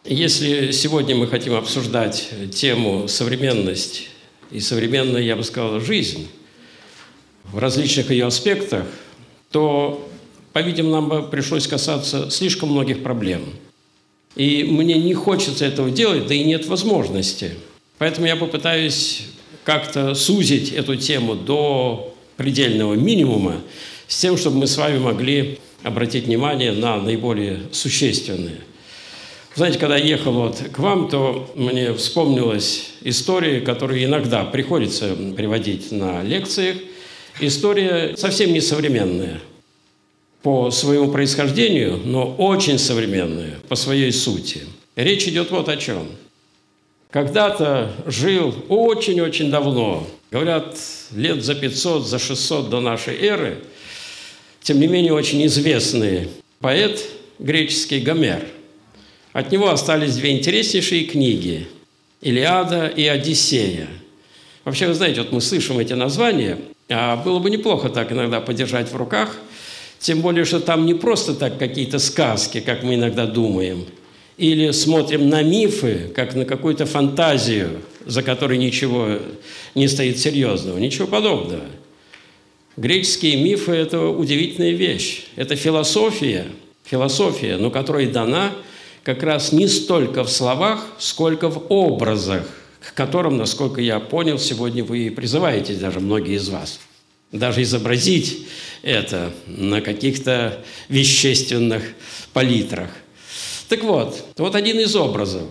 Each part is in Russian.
Если сегодня мы хотим обсуждать тему современность и современная, я бы сказал, жизнь в различных ее аспектах, то, по-видимому, нам бы пришлось касаться слишком многих проблем. И мне не хочется этого делать, да и нет возможности. Поэтому я попытаюсь как-то сузить эту тему до предельного минимума, с тем, чтобы мы с вами могли обратить внимание на наиболее существенные. Знаете, когда я ехал к вам, то мне вспомнилась история, которую иногда приходится приводить на лекциях. История совсем не современная по своему происхождению, но очень современная по своей сути. Речь идет вот о чем. Когда-то жил очень-очень давно, говорят, лет за 500, за 600 до нашей эры, тем не менее очень известный поэт греческий Гомер. От него остались две интереснейшие книги – «Илиада» и «Одиссея». Вообще, вы знаете, вот мы слышим эти названия, а было бы неплохо так иногда подержать в руках, тем более, что там не просто так какие-то сказки, как мы иногда думаем, или смотрим на мифы, как на какую-то фантазию, за которой ничего не стоит серьезного. Ничего подобного. Греческие мифы – это удивительная вещь. Это философия, но которая дана как раз не столько в словах, сколько в образах, к которым, насколько я понял, сегодня вы и призываетесь, даже многие из вас. Даже изобразить это на каких-то вещественных палитрах. Так вот один из образов.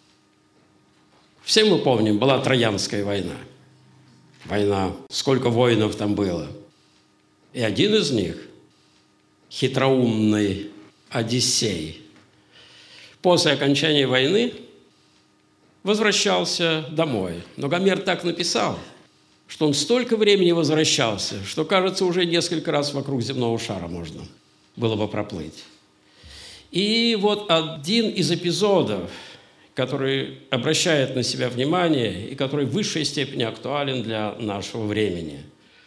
Все мы помним, была Троянская война. Война, сколько воинов там было. И один из них, хитроумный Одиссей, после окончания войны возвращался домой. Но Гомер так написал, что он столько времени возвращался, что, кажется, уже несколько раз вокруг земного шара можно было бы проплыть. И вот один из эпизодов, который обращает на себя внимание и который в высшей степени актуален для нашего времени.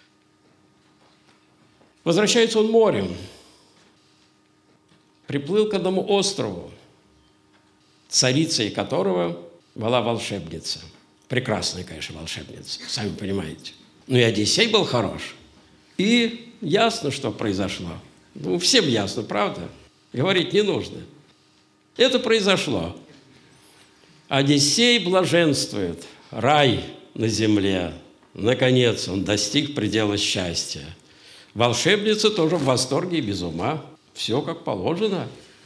Возвращается он морем, приплыл к одному острову, царицей которого была волшебница. Прекрасная, конечно, волшебница, сами понимаете. Но и Одиссей был хорош. И ясно, что произошло. Всем ясно, правда? Говорить не нужно. Это произошло. Одиссей блаженствует. Рай на земле. Наконец он достиг предела счастья. Волшебница тоже в восторге и без ума. Все как положено.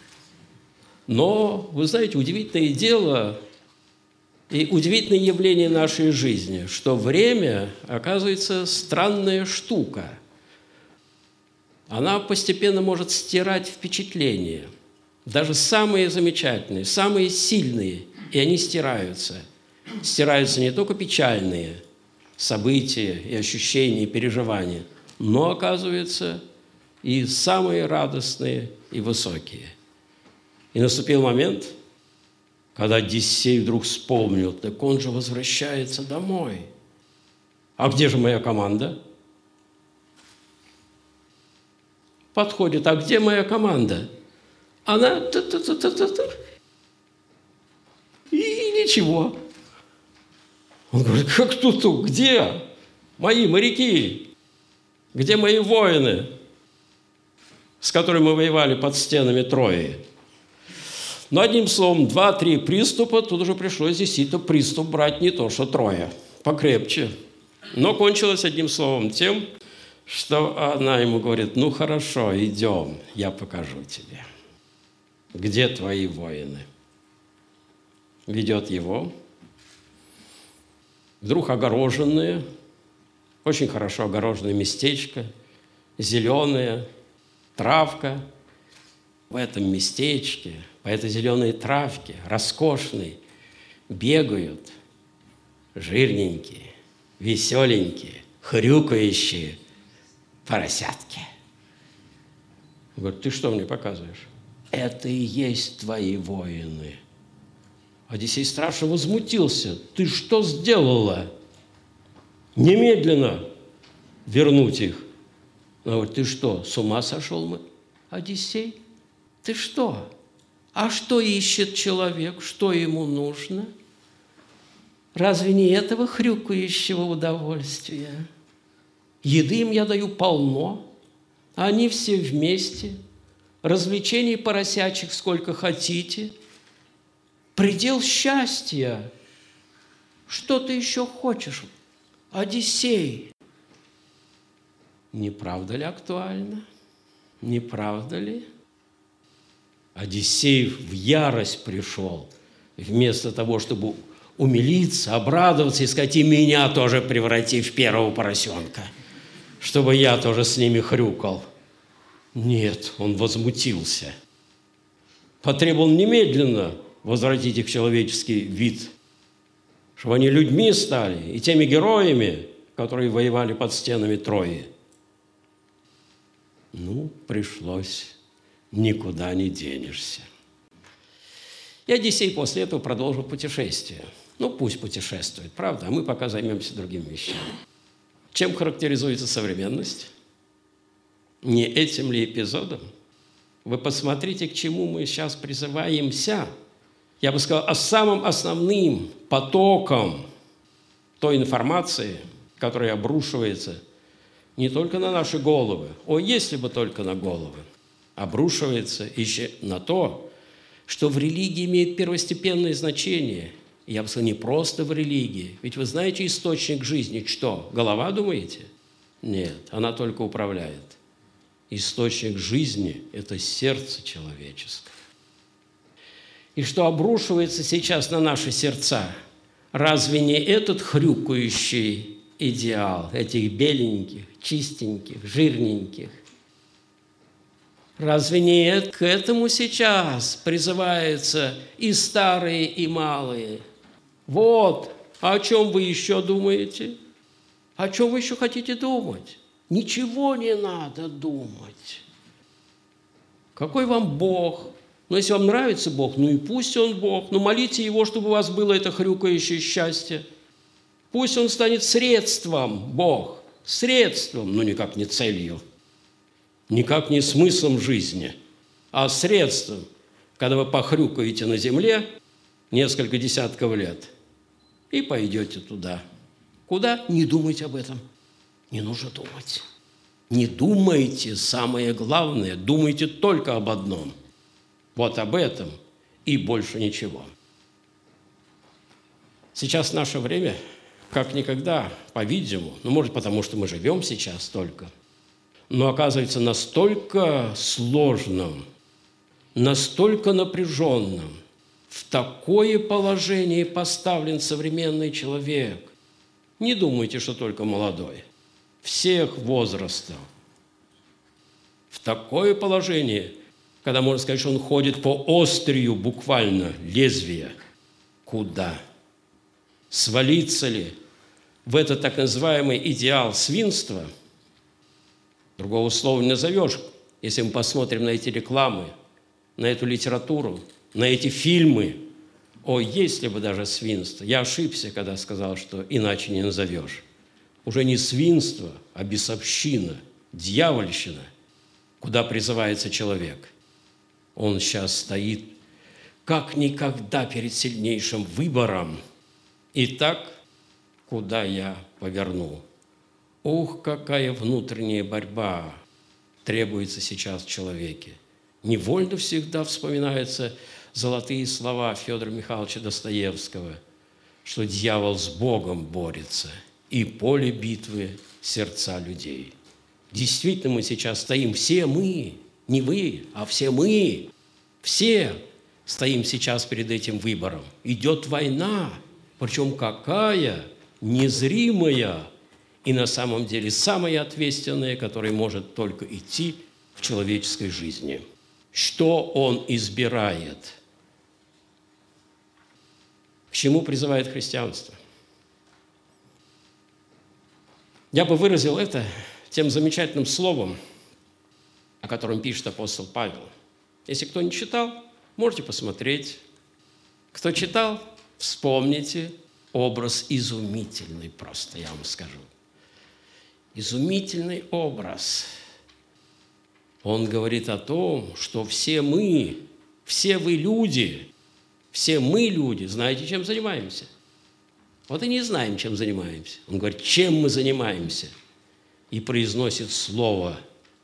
Но, вы знаете, удивительное дело и удивительное явление нашей жизни, что время, оказывается, странная штука. Она постепенно может стирать впечатления. Даже самые замечательные, самые сильные, и они стираются. Стираются не только печальные события и ощущения, и переживания, но, оказывается, и самые радостные и высокие. И наступил момент, когда Одиссей вдруг вспомнил, так он же возвращается домой. А где же моя команда? Подходит, а где моя команда? Она... И ничего. Он говорит, как тут? Где мои моряки? Где мои воины, с которыми мы воевали под стенами Трои? Но одним словом, 2-3 приступа, тут уже пришлось действительно приступ брать не то, что Троя, покрепче. Но кончилось одним словом тем, что она ему говорит, ну хорошо, идем, я покажу тебе. Где твои воины? Ведет его. Вдруг огороженное, очень хорошо огороженное местечко, зеленое, травка. В этом местечке, по этой зеленой травке, роскошной, бегают жирненькие, веселенькие, хрюкающие поросятки. Говорит, ты что мне показываешь? Это и есть твои воины. Одиссей страшно возмутился. Ты что сделала? Немедленно вернуть их. Она говорит, ты что, с ума сошел, Одиссей? Ты что? А что ищет человек? Что ему нужно? Разве не этого хрюкающего удовольствия? Еды им я даю полно, а они все вместе. Развлечений поросячьих сколько хотите. Предел счастья. Что ты еще хочешь, Одиссей? Не правда ли актуально? Не правда ли? Одиссей в ярость пришел, вместо того, чтобы умилиться, обрадоваться и сказать: и меня тоже преврати в первого поросенка, чтобы я тоже с ними хрюкал. Нет, он возмутился. Потребовал немедленно возвратить их в человеческий вид, чтобы они людьми стали и теми героями, которые воевали под стенами Трои. Пришлось. Никуда не денешься. И Одиссей после этого продолжил путешествие. Пусть путешествует, правда, а мы пока займемся другими вещами. Чем характеризуется современность? Не этим ли эпизодом? Вы посмотрите, к чему мы сейчас призываемся. Я бы сказал, самым основным потоком той информации, которая обрушивается не только на наши головы, если бы только на головы, обрушивается еще на то, что в религии имеет первостепенное значение. Я бы сказал, не просто в религии. Ведь вы знаете источник жизни что? Голова, думаете? Нет, она только управляет. Источник жизни – это сердце человеческое. И что обрушивается сейчас на наши сердца? Разве не этот хрюкающий идеал этих беленьких, чистеньких, жирненьких? Разве не к этому сейчас призываются и старые, и малые? Вот, о чем вы еще думаете? О чем вы еще хотите думать? Ничего не надо думать. Какой вам Бог? Если вам нравится Бог, и пусть Он Бог. Молите Его, чтобы у вас было это хрюкающее счастье. Пусть Он станет средством, Бог, средством, но никак не целью. Никак не смыслом жизни, а средством, когда вы похрюкаете на земле несколько десятков лет и пойдете туда. Куда? Не думайте об этом. Не нужно думать. Не думайте, самое главное, думайте только об одном. Вот об этом и больше ничего. Сейчас наше время, как никогда, по-видимому, может, потому что мы живем сейчас только, но оказывается настолько сложным, настолько напряженным. В такое положение поставлен современный человек. Не думайте, что только молодой. Всех возрастов. В такое положение, когда можно сказать, что он ходит по острию буквально лезвия. Куда? Свалиться ли в этот так называемый идеал свинства? Другого слова не назовешь, если мы посмотрим на эти рекламы, на эту литературу, на эти фильмы. Если бы даже свинство. Я ошибся, когда сказал, что иначе не назовешь. Уже не свинство, а бесовщина, дьявольщина, куда призывается человек. Он сейчас стоит как никогда перед сильнейшим выбором. Итак, куда я поверну? Какая внутренняя борьба требуется сейчас в человеке. Невольно всегда вспоминаются золотые слова Федора Михайловича Достоевского, что дьявол с Богом борется, и поле битвы сердца людей. Действительно, мы сейчас стоим, все мы, не вы, а все мы, все стоим сейчас перед этим выбором. Идет война, причем какая? Незримая, и на самом деле самое ответственное, которое может только идти в человеческой жизни. Что он избирает? К чему призывает христианство? Я бы выразил это тем замечательным словом, о котором пишет апостол Павел. Если кто не читал, можете посмотреть. Кто читал, вспомните образ изумительный просто, я вам скажу. Изумительный образ. Он говорит о том, что все мы все вы люди, все мы люди, знаете, чем занимаемся? Вот и не знаем, чем занимаемся. Он говорит, чем мы занимаемся? И произносит слово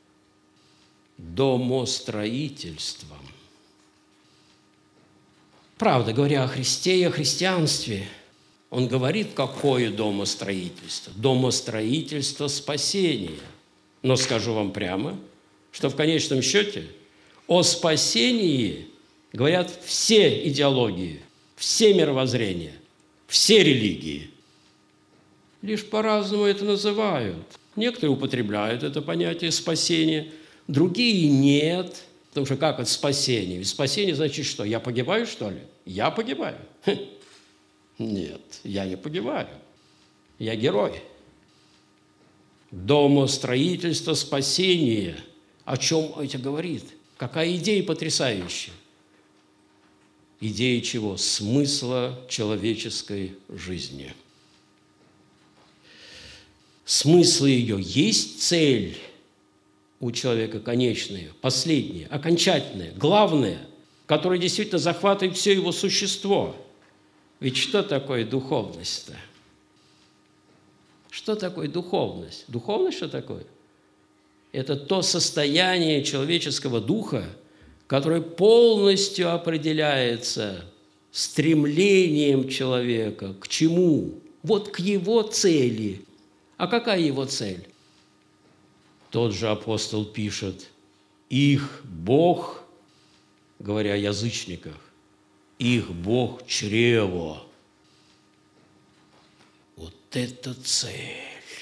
«домостроительством». Правда, говоря о Христе и о христианстве, он говорит, какое домостроительство? Домостроительство спасения. Но скажу вам прямо, что в конечном счете о спасении говорят все идеологии, все мировоззрения, все религии. Лишь по-разному это называют. Некоторые употребляют это понятие спасения, другие нет. Потому что как это спасение? Ведь спасение значит что? Я погибаю, что ли? Я погибаю? Нет, я не погибаю. Я герой. Домостроительство спасения. О чем это говорит? Какая идея потрясающая? Идея чего? Смысла человеческой жизни. Смысл ее есть цель у человека конечная, последняя, окончательная, главная, которая действительно захватывает все его существо. Ведь что такое духовность-то? Что такое духовность? Духовность что такое? Это то состояние человеческого духа, которое полностью определяется стремлением человека к чему? Вот к его цели. А какая его цель? Тот же апостол пишет, их Бог, говоря о язычниках, их Бог чрево. Вот это цель.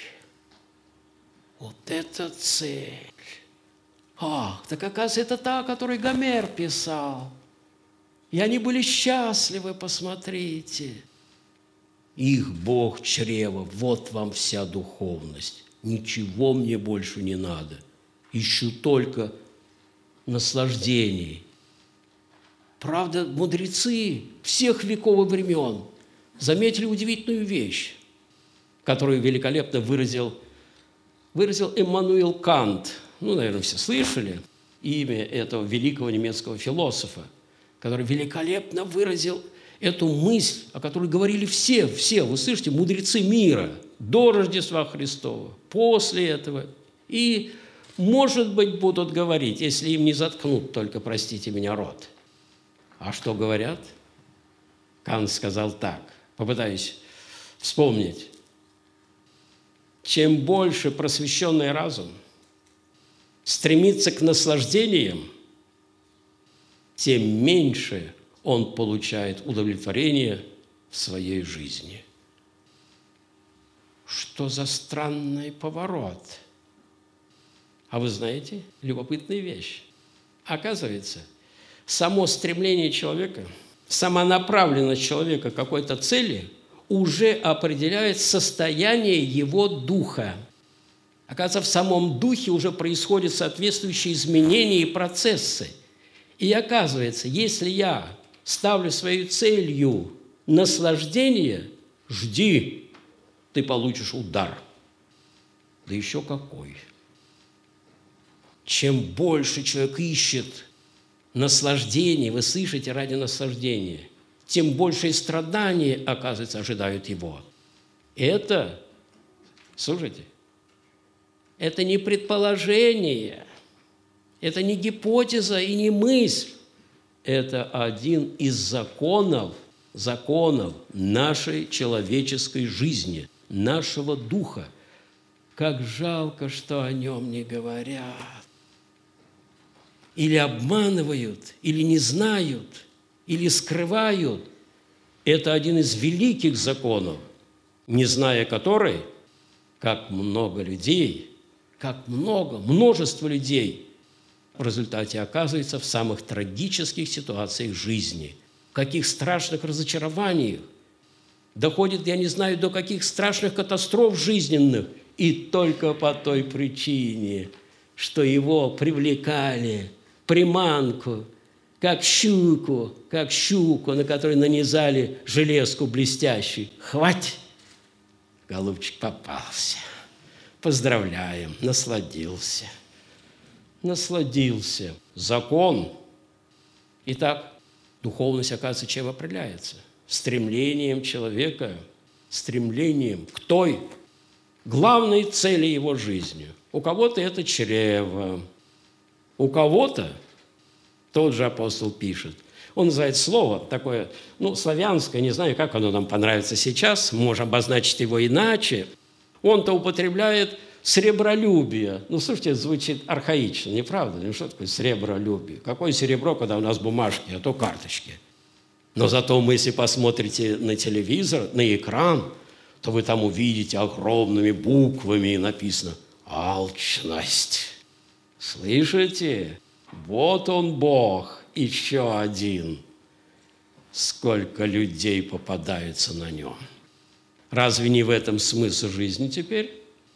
Вот это цель. Ах, так оказывается, это та, о которой Гомер писал. И они были счастливы, посмотрите. Их Бог чрево, вот вам вся духовность. Ничего мне больше не надо. Ищу только наслаждений. Правда, мудрецы всех веков и времен заметили удивительную вещь, которую великолепно выразил Иммануил Кант. Ну, наверное, все слышали имя этого великого немецкого философа, который великолепно выразил эту мысль, о которой говорили все, вы слышите, мудрецы мира, до Рождества Христова, после этого. И, может быть, будут говорить, если им не заткнут только, простите меня, рот. А что говорят? Кант сказал так, попытаюсь вспомнить. Чем больше просвещенный разум стремится к наслаждениям, тем меньше он получает удовлетворение в своей жизни. Что за странный поворот? А вы знаете, любопытная вещь. Оказывается, само стремление человека, сама направленность человека к какой-то цели уже определяет состояние его духа. Оказывается, в самом духе уже происходят соответствующие изменения и процессы. И оказывается, если я ставлю своей целью наслаждение, жди, ты получишь удар. Да еще какой. Чем больше человек ищет наслаждения, вы слышите, ради наслаждения, тем большие страдания, оказывается, ожидают его. Это, слушайте, это не предположение, это не гипотеза и не мысль. Это один из законов нашей человеческой жизни, нашего духа. Как жалко, что о нем не говорят. Или обманывают, или не знают, или скрывают. Это один из великих законов, не зная который, как много людей, множество людей в результате оказывается в самых трагических ситуациях жизни, в каких страшных разочарованиях, доходит, я не знаю, до каких страшных катастроф жизненных, и только по той причине, что его привлекали, приманку, как щуку, на которой нанизали железку блестящую. Хвать! Голубчик попался. Поздравляем, насладился. Закон Итак, духовность, оказывается, чем определяется? Стремлением человека, стремлением к той главной цели его жизни. У кого-то это чрево, у кого-то, тот же апостол пишет, он называет слово такое, славянское, не знаю, как оно нам понравится сейчас, можем обозначить его иначе. Он-то употребляет сребролюбие. Слушайте, это звучит архаично, не правда ли? Что такое сребролюбие? Какое серебро, когда у нас бумажки, а то карточки? Но зато вы, если посмотрите на телевизор, на экран, то вы там увидите огромными буквами написано «Алчность». Слышите? Вот он, Бог, еще один. Сколько людей попадается на нем. Разве не в этом смысл жизни теперь?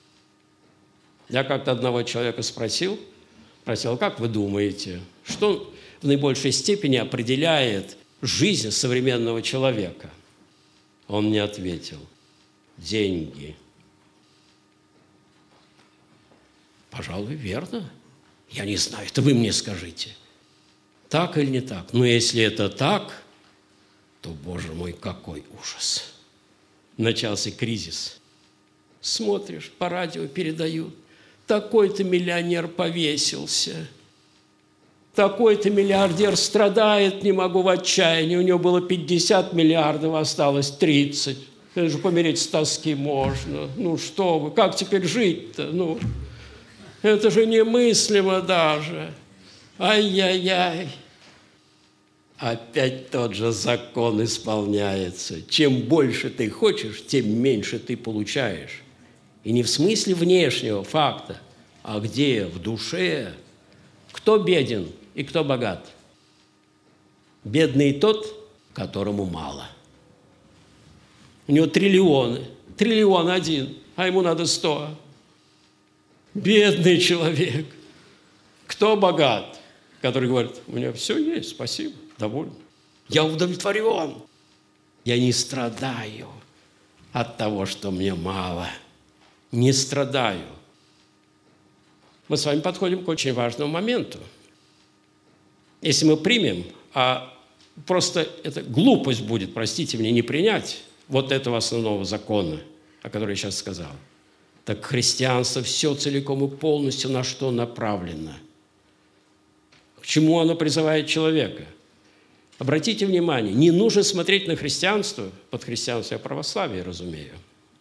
Я как-то одного человека спросил, как вы думаете, что в наибольшей степени определяет жизнь современного человека? Он мне ответил: деньги. Пожалуй, верно. Я не знаю, это вы мне скажите. Так или не так? Но если это так, то, Боже мой, какой ужас. Начался кризис. Смотришь, по радио передают. Такой-то миллионер повесился. Такой-то миллиардер страдает, не могу, в отчаянии. У него было 50 миллиардов, осталось 30. Это же помереть с тоски можно. Что вы, как теперь жить-то? Это же немыслимо даже. Ай-яй-яй. Опять тот же закон исполняется. Чем больше ты хочешь, тем меньше ты получаешь. И не в смысле внешнего факта, а где? В душе. Кто беден и кто богат? Бедный тот, которому мало. У него триллионы. Триллион один, а ему надо 100. Бедный человек. Кто богат? Который говорит: у меня все есть, спасибо, доволен. Я удовлетворен. Я не страдаю от того, что мне мало. Не страдаю. Мы с вами подходим к очень важному моменту. Если мы примем, а просто это глупость будет, простите меня, не принять вот этого основного закона, о котором я сейчас сказал, так христианство все целиком и полностью на что направлено? К чему оно призывает человека? Обратите внимание, не нужно смотреть на христианство, под христианство я православие разумею,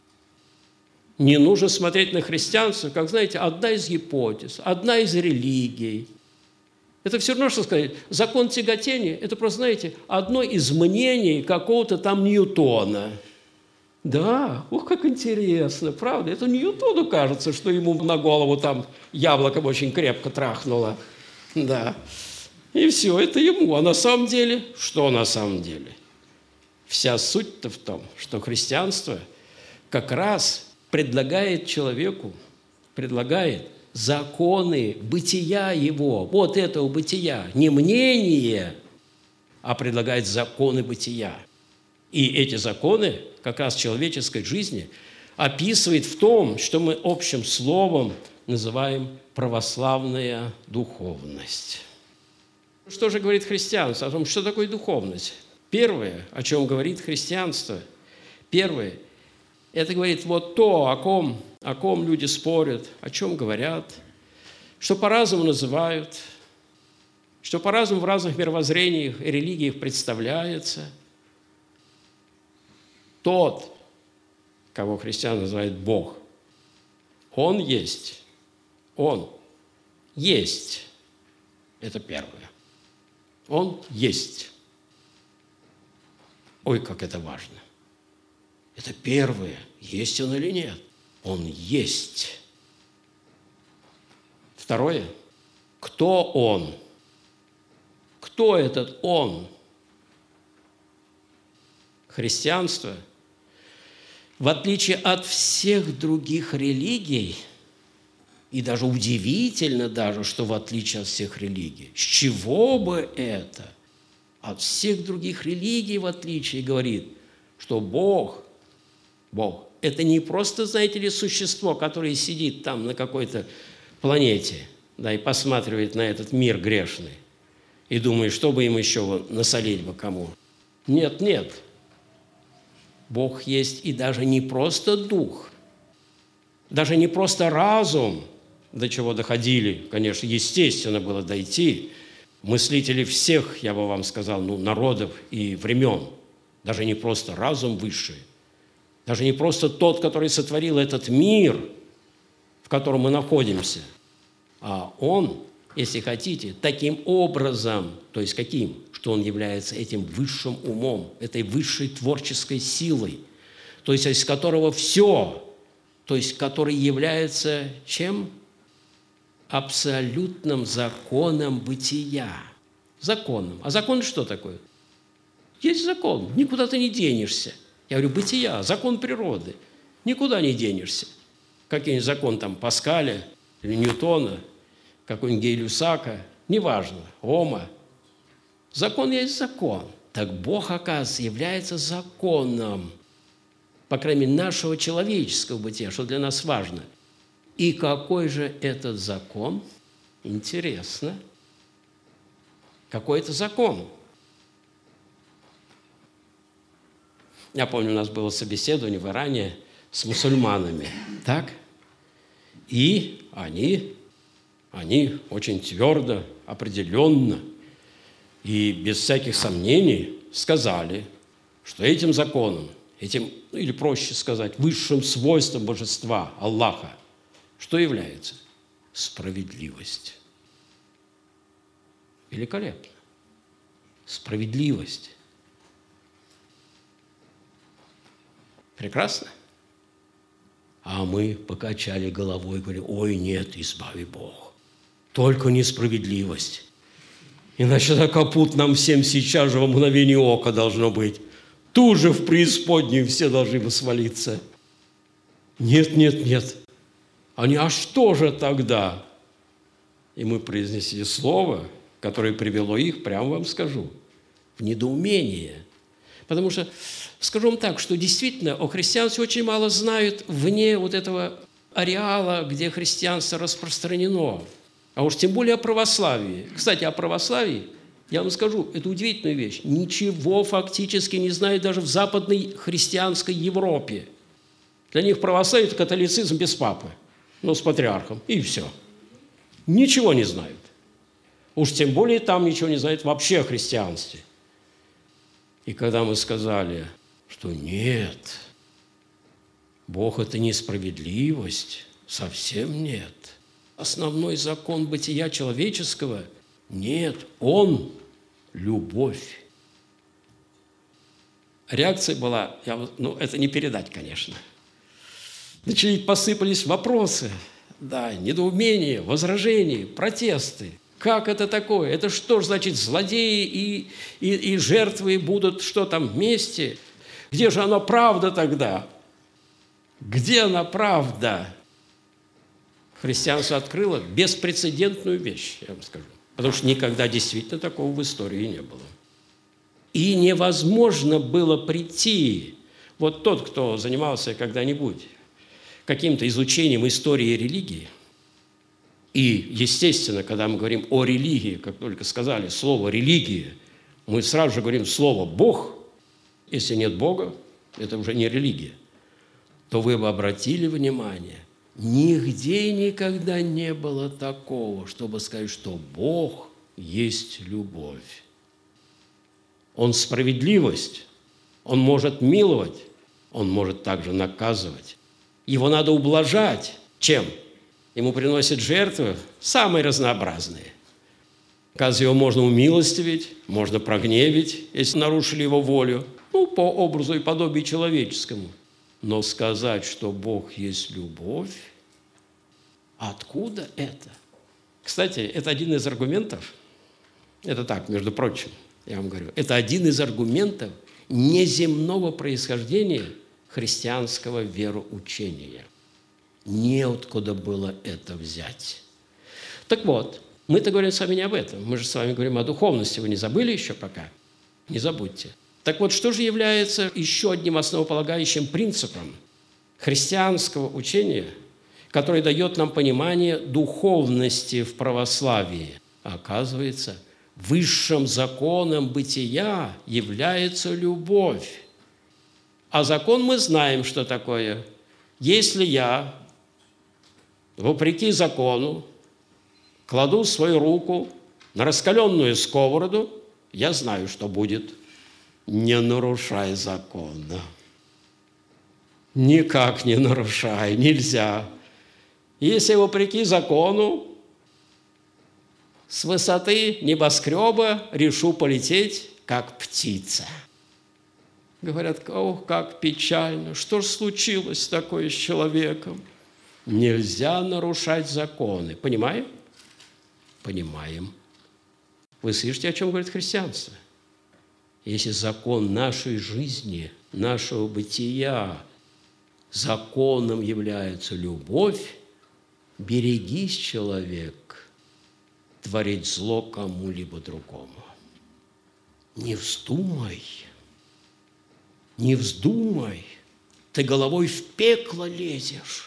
не нужно смотреть на христианство, как, знаете, одна из гипотез, одна из религий. Это все равно, что сказать, закон тяготения – это просто, знаете, одно из мнений какого-то там Ньютона. Да, как интересно, правда? Это Ньютону кажется, что ему на голову там яблоком очень крепко трахнуло. Да. И все, это ему. А на самом деле, что на самом деле? Вся суть-то в том, что христианство как раз предлагает человеку, законы бытия его, вот этого бытия, не мнение, а предлагает законы бытия. И эти законы как раз человеческой жизни описывает в том, что мы общим словом называем православная духовность. Что же говорит христианство? О том, что такое духовность? Первое, о чем говорит христианство, первое, это говорит вот то, о ком люди спорят, о чем говорят, что по-разному называют, что по-разному в разных мировоззрениях и религиях представляется. Тот, кого христиане называют Бог, Он есть. Он есть. Это первое. Он есть. Ой, как это важно. Это первое, есть он или нет. Он есть. Второе, кто он? Кто этот он? Христианство, в отличие от всех других религий, и даже удивительно даже, что в отличие от всех религий, с чего бы это? От всех других религий, в отличие, говорит, что Бог, это не просто, знаете ли, существо, которое сидит там на какой-то планете, да, и посматривает на этот мир грешный. и думаешь, что бы им еще насолить бы кому. Нет, нет. Бог есть и даже не просто дух, даже не просто разум, до чего доходили, конечно, естественно было дойти, мыслители всех, я бы вам сказал, народов и времен, даже не просто разум высший, даже не просто тот, который сотворил этот мир, в котором мы находимся, а Он, если хотите, таким образом, то есть каким? Что Он является этим высшим умом, этой высшей творческой силой, то есть из которого все, то есть который является чем? Абсолютным законом бытия. Законом. А закон что такое? Есть закон, никуда ты не денешься. Я говорю, бытия, закон природы. Никуда не денешься. Какой-нибудь закон там Паскаля или Ньютона, какой-нибудь Гей-Люсака, неважно, Ома. Закон есть закон. Так Бог, оказывается, является законом, по крайней мере, нашего человеческого бытия, что для нас важно. И какой же этот закон? Интересно. Какой это закон? Я помню, у нас было собеседование в Иране с мусульманами. Так? И они очень твердо, определенно и без всяких сомнений сказали, что этим законом, этим, или проще сказать, высшим свойством божества, Аллаха, что является? Справедливость. Великолепно. Справедливость. Прекрасно? А мы покачали головой и говорим, ой, нет, избави Бог. Только несправедливость. Иначе это капут нам всем сейчас же во мгновение ока должно быть. Тут же в преисподнюю все должны бы свалиться. Нет, нет, нет. Они, а что же тогда? И мы произнесли слово, которое привело их, прямо вам скажу, в недоумение. Потому что, скажу вам так, что действительно о христианстве очень мало знают вне вот этого ареала, где христианство распространено. А уж тем более о православии. Кстати, о православии, я вам скажу, это удивительная вещь. Ничего фактически не знают даже в западной христианской Европе. Для них православие – это католицизм без папы, но с патриархом, и все. Ничего не знают. Уж тем более там ничего не знают вообще о христианстве. И когда мы сказали, что нет, Бог – это несправедливость, совсем нет. Основной закон бытия человеческого – нет, Он – любовь. Реакция была, это не передать, конечно. Посыпались вопросы, да, недоумения, возражения, протесты. Как это такое? Это что ж значит, злодеи и жертвы будут что там вместе? Где же она правда тогда? Где она правда? Христианство открыло беспрецедентную вещь, я вам скажу. Потому что никогда действительно такого в истории не было. И невозможно было прийти. Вот тот, кто занимался когда-нибудь каким-то изучением истории и религии, и, естественно, когда мы говорим о религии, как только сказали слово «религия», мы сразу же говорим слово «Бог». Если нет Бога, это уже не религия. То вы бы обратили внимание, нигде никогда не было такого, чтобы сказать, что Бог есть любовь. Он справедливость, Он может миловать, Он может также наказывать. Его надо ублажать. Чем? Ему приносят жертвы самые разнообразные. Оказывается, его можно умилостивить, можно прогневить, если нарушили его волю, по образу и подобию человеческому. Но сказать, что Бог есть любовь, откуда это? Кстати, это один из аргументов, это так, между прочим, я вам говорю, это один из аргументов неземного происхождения христианского вероучения. Неоткуда было это взять. Так вот, мы-то говорим с вами не об этом. Мы же с вами говорим о духовности. Вы не забыли еще пока? Не забудьте. Так вот, что же является еще одним основополагающим принципом христианского учения, который дает нам понимание духовности в православии? Оказывается, высшим законом бытия является любовь. А закон мы знаем, что такое. Если я, вопреки закону, кладу свою руку на раскаленную сковороду, я знаю, что будет. Не нарушай закона. Никак не нарушай, нельзя. Если вопреки закону с высоты небоскреба решу полететь, как птица. Говорят, ох, как печально, что ж случилось такое с человеком? Нельзя нарушать законы. Понимаем? Понимаем. Вы слышите, о чем говорит христианство? Если закон нашей жизни, нашего бытия, законом является любовь, берегись, человек, творить зло кому-либо другому. Не вздумай, не вздумай, ты головой в пекло лезешь.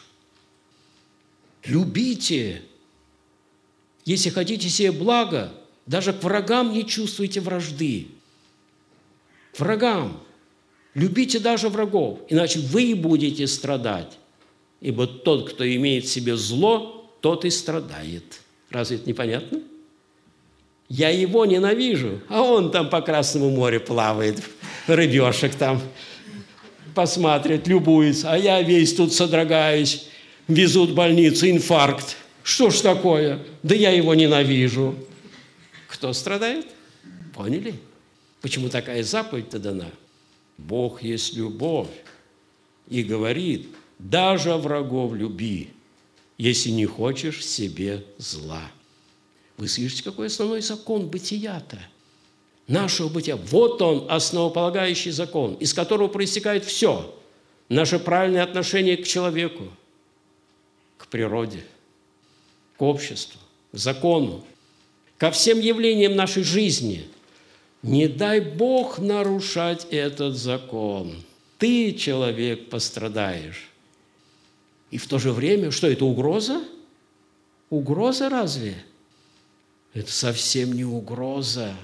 Любите, если хотите себе блага, даже к врагам не чувствуйте вражды. К врагам. Любите даже врагов, иначе вы будете страдать. Ибо тот, кто имеет в себе зло, тот и страдает. Разве это непонятно? Я его ненавижу, а он там по Красному морю плавает, рыбешек там посматривает, любуется, а я весь тут содрогаюсь, везут в больницу, инфаркт. Что ж такое? Да я его ненавижу. Кто страдает? Поняли? Почему такая заповедь-то дана? Бог есть любовь и говорит, даже врагов люби, если не хочешь себе зла. Вы слышите, какой основной закон бытия-то? Нашего бытия. Вот он, основополагающий закон, из которого проистекает все. Наше правильное отношение к человеку, к природе, к обществу, к закону, ко всем явлениям нашей жизни. Не дай Бог нарушать этот закон. Ты, человек, пострадаешь. И в то же время, что это, угроза? Угроза разве? Это совсем не угроза.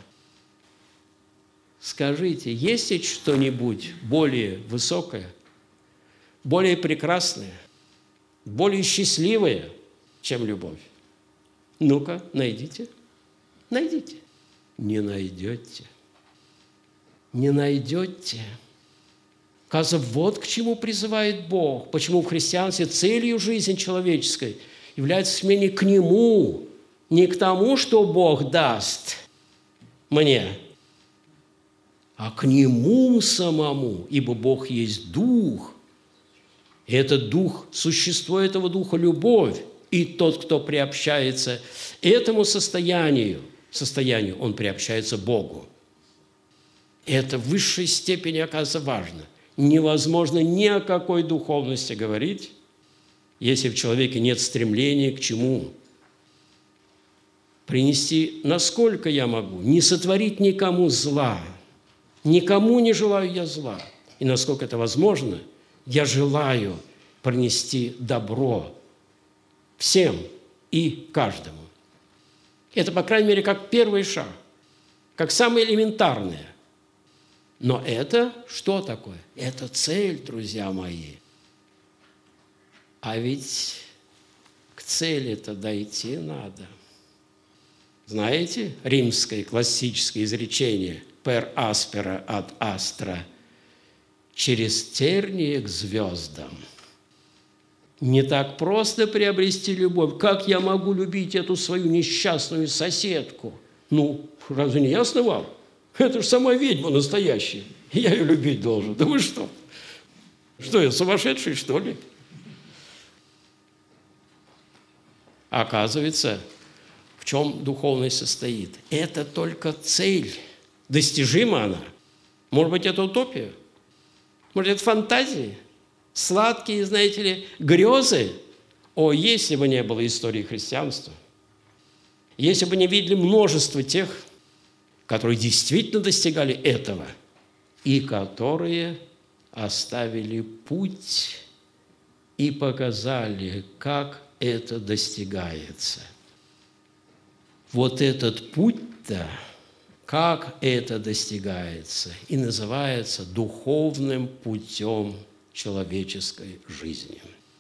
Скажите, есть ли что-нибудь более высокое, более прекрасное, более счастливое, чем любовь? Ну-ка, найдите. Найдите. Не найдете. Не найдете. Оказывается, вот к чему призывает Бог. Почему в христианстве целью жизни человеческой является стремление к Нему, не к тому, что Бог даст мне, а к Нему самому, ибо Бог есть Дух. И этот Дух, существо этого Духа – любовь. И тот, кто приобщается этому состоянию, он приобщается Богу. Это в высшей степени, оказывается, важно. Невозможно ни о какой духовности говорить, если в человеке нет стремления к чему? Принести, насколько я могу, не сотворить никому зла. Никому не желаю я зла. И насколько это возможно, я желаю принести добро всем и каждому. Это, по крайней мере, как первый шаг, как самое элементарное. Но это что такое? Это цель, друзья мои. А ведь к цели-то дойти надо. Знаете римское классическое изречение «per aspera ad astra» – «через тернии к звездам». Не так просто приобрести любовь. Как я могу любить эту свою несчастную соседку? Ну, разве не ясно вам? Это же сама ведьма настоящая. Я ее любить должен. Да вы что? Что, я сумасшедший, что ли? Оказывается, в чем духовность состоит? Это только цель. Достижима она. Может быть, это утопия? Может, это фантазии? Сладкие, знаете ли, грезы? О, если бы не было истории христианства, если бы не видели множество тех, которые действительно достигали этого и которые оставили путь и показали, как это достигается. Вот этот путь-то как это достигается и называется духовным путем человеческой жизни.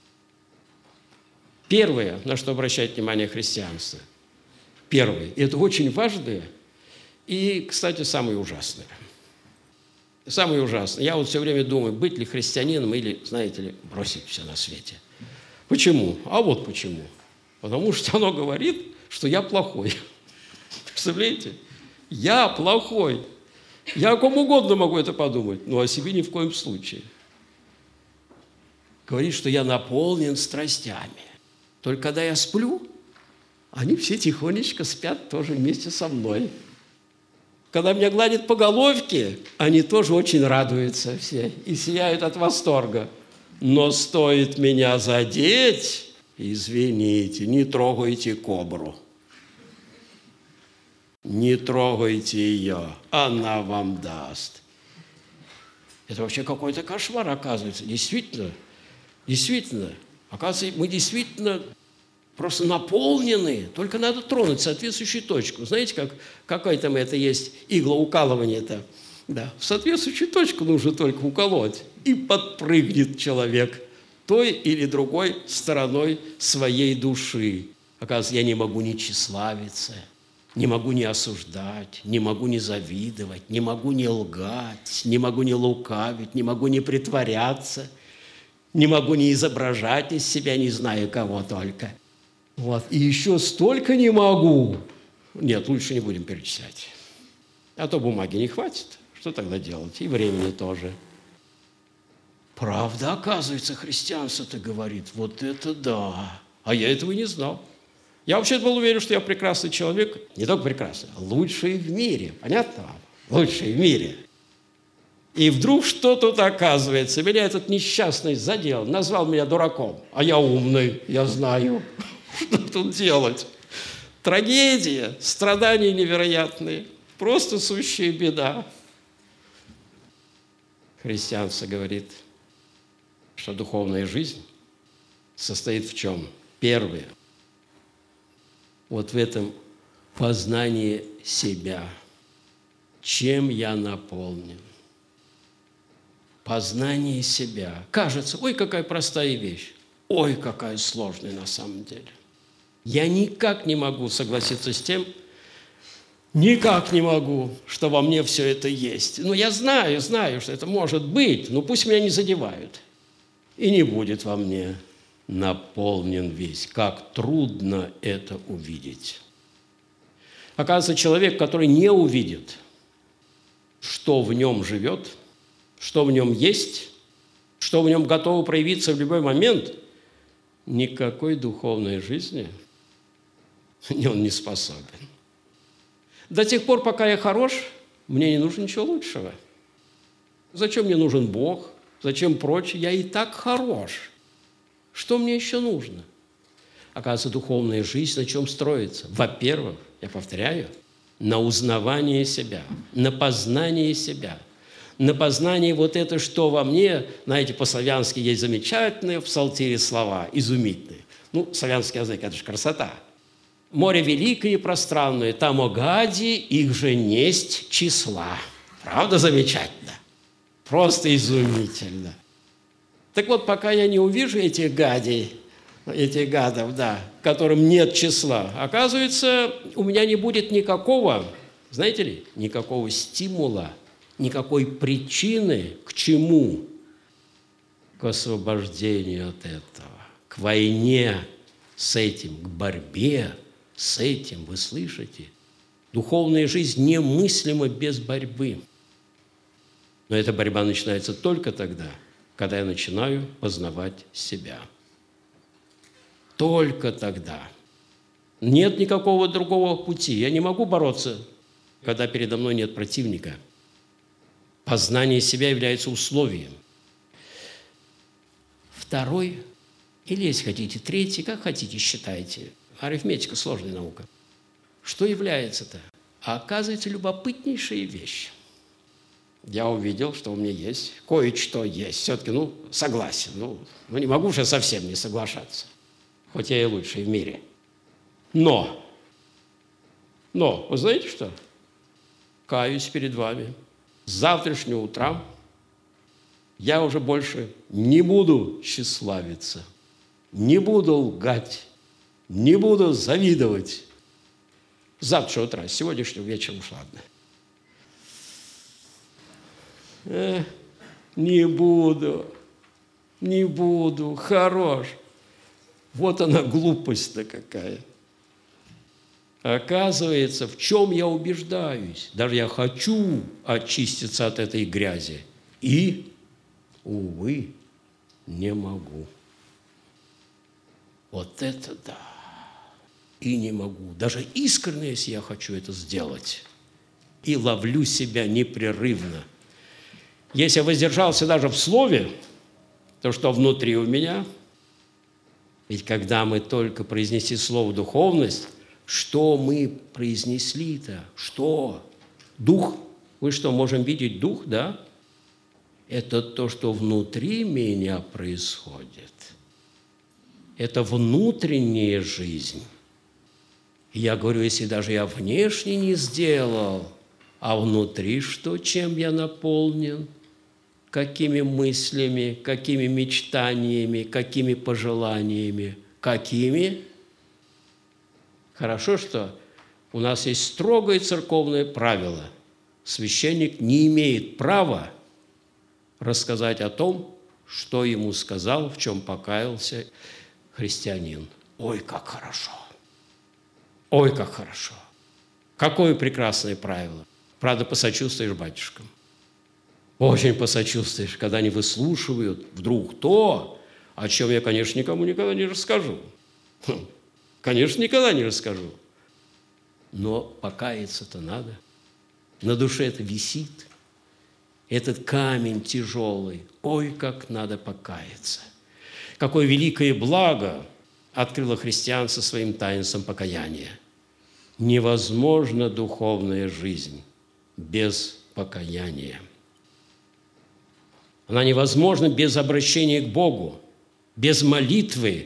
Первое, на что обращает внимание христианство, первое, и это очень важное и, кстати, самое ужасное. Самое ужасное. Я вот все время думаю, быть ли христианином или, знаете ли, бросить все на свете. Почему? А вот почему. Потому что оно говорит, что я плохой. Представляете? Я плохой. Я о ком угодно могу это подумать, но о себе ни в коем случае. Говорит, что я наполнен страстями. Только когда я сплю, они все тихонечко спят тоже вместе со мной. Когда меня гладят по головке, они тоже очень радуются все и сияют от восторга. Но стоит меня задеть, извините, не трогайте кобру. Не трогайте ее, она вам даст. Это вообще какой-то кошмар, оказывается. Действительно, оказывается, мы действительно просто наполнены, только надо тронуть соответствующую точку. Знаете, какое там это есть иглоукалывание-то? Да, в соответствующую точку нужно только уколоть, и подпрыгнет человек той или другой стороной своей души. Оказывается, я не могу не тщеславиться, не могу не осуждать, не могу не завидовать, не могу не лгать, не могу не лукавить, не могу не притворяться, не могу не изображать из себя, не знаю кого только. Вот. И еще столько не могу. Нет, лучше не будем перечислять. А то бумаги не хватит. Что тогда делать? И времени тоже. Правда, оказывается, христианство-то говорит, вот это да. А я этого не знал. Я вообще был уверен, что я прекрасный человек. Не только прекрасный, а лучший в мире. Понятно вам? Лучший в мире. И вдруг что тут оказывается? Меня этот несчастный задел, назвал меня дураком. А я умный, я знаю, что тут делать. Трагедия, страдания невероятные, просто сущая беда. Христианство говорит, что духовная жизнь состоит в чем? Первое. Вот в этом познании себя. Чем я наполнен? Познание себя. Кажется, ой, какая простая вещь. Ой, какая сложная на самом деле. Я никак не могу согласиться с тем, никак не могу, что во мне все это есть. Но я знаю, что это может быть, но пусть меня не задевают. И не будет во мне наполнен весь. Как трудно это увидеть. Оказывается, человек, который не увидит, что в нем живет, что в нем есть, что в нем готово проявиться в любой момент, никакой духовной жизни он не способен. До тех пор, пока я хорош, мне не нужно ничего лучшего. Зачем мне нужен Бог? Зачем прочее? Я и так хорош. Что мне еще нужно? Оказывается, духовная жизнь на чем строится? Во-первых, я повторяю, на узнавании себя, на познании себя, на познании вот это, что во мне, знаете, по-славянски есть замечательные в псалтире слова, изумительные. Славянский язык – это же красота. «Море великое и пространное, там огади, их же несть числа». Правда замечательно? Просто изумительно. Так вот, пока я не увижу этих гадов, которым нет числа, оказывается, у меня не будет никакого, знаете ли, никакого стимула, никакой причины к чему? К освобождению от этого, к войне с этим, к борьбе с этим. Вы слышите? Духовная жизнь немыслима без борьбы. Но эта борьба начинается только тогда, когда я начинаю познавать себя. Только тогда. Нет никакого другого пути. Я не могу бороться, когда передо мной нет противника. Познание себя является условием. Второй, или если хотите, третий, как хотите, считайте. Арифметика – сложная наука. Что является-то? А оказывается, любопытнейшая вещь. Я увидел, что у меня есть, кое-что есть. Все-таки, согласен. Не могу уже совсем не соглашаться. Хоть я и лучший в мире. Но, вы знаете что? каюсь перед вами, с завтрашнего утра я уже больше не буду тщеславиться, не буду лгать, не буду завидовать. С завтрашнего утра, с сегодняшнего вечера уж ладно. Не буду, хорош. Вот она глупость-то какая. Оказывается, в чем я убеждаюсь? Даже я хочу очиститься от этой грязи. И, увы, не могу. Вот это да. И не могу. Даже искренне, если я хочу это сделать. И ловлю себя непрерывно. Если я воздержался даже в слове, то что внутри у меня? Ведь когда мы только произнесли слово «духовность», что мы произнесли-то? Что? Дух? Вы что, можем видеть дух, да? Это то, что внутри меня происходит. Это внутренняя жизнь. И я говорю, если даже я внешне не сделал, а внутри что, чем я наполнен? Какими мыслями, какими мечтаниями, какими пожеланиями? Какими? Хорошо, что у нас есть строгое церковное правило. Священник не имеет права рассказать о том, что ему сказал, в чем покаялся христианин. Ой, как хорошо! Ой, как хорошо! Какое прекрасное правило! Правда, посочувствуешь батюшкам. Очень посочувствуешь, когда они выслушивают вдруг то, о чем я, конечно, никому никогда не расскажу. Конечно, никогда не расскажу. Но покаяться-то надо. На душе это висит. Этот камень тяжелый. Ой, как надо покаяться. Какое великое благо открыло христианство своим таинством покаяния. Невозможна духовная жизнь без покаяния. Она невозможна без обращения к Богу, без молитвы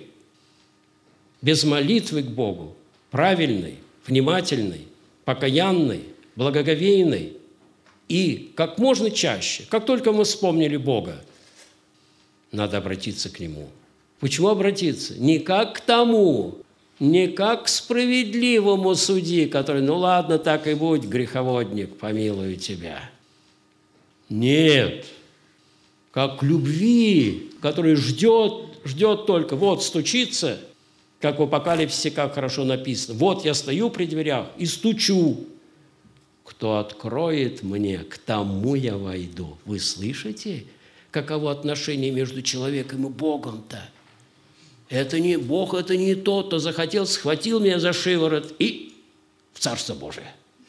к Богу, правильной, внимательной, покаянной, благоговейной. И как можно чаще, как только мы вспомнили Бога, надо обратиться к Нему. Почему обратиться? Не как к тому, не как к справедливому судьи, который, ну ладно, так и будь, греховодник, помилую тебя. Нет, как к любви, который ждет только, вот стучится, как в Апокалипсисе, как хорошо написано. Вот я стою при дверях и стучу. Кто откроет мне, к тому я войду. Вы слышите, каково отношение между человеком и Богом-то? Это не Бог, это не тот, кто захотел, схватил меня за шиворот и в Царство Божие.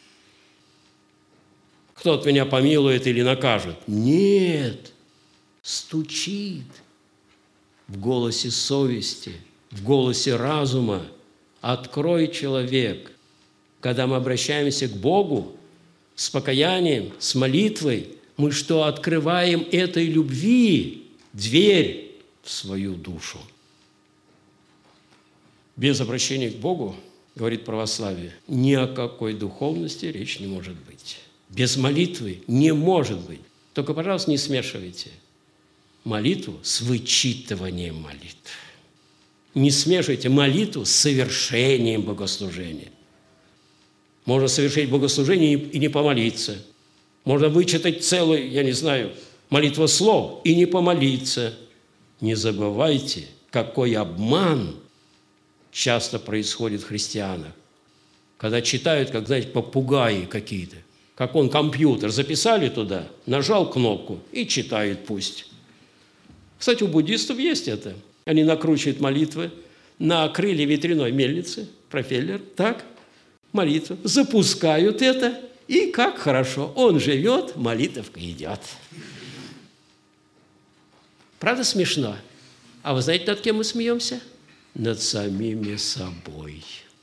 Кто-то меня помилует или накажет. Нет, стучит в голосе совести, в голосе разума. Открой, человек. Когда мы обращаемся к Богу с покаянием, с молитвой, мы что, открываем этой любви дверь в свою душу. Без обращения к Богу, говорит православие, ни о какой духовности речь не может быть. Без молитвы не может быть. Только, пожалуйста, не смешивайте молитву с вычитыванием молитв. Не смешивайте молитву с совершением богослужения. Можно совершить богослужение и не помолиться. Можно вычитать целый, я не знаю, молитвослов и не помолиться. Не забывайте, какой обман часто происходит в христианах. Когда читают, как, знаете, попугаи какие-то. Как он компьютер записали туда, нажал кнопку и читает пусть. Кстати, у буддистов есть это. Они накручивают молитвы на крылья ветряной мельницы, пропеллер, так, молитву, запускают это, и как хорошо. Он живет, молитвка идет. Правда смешно? А вы знаете, над кем мы смеемся? Над самими собой.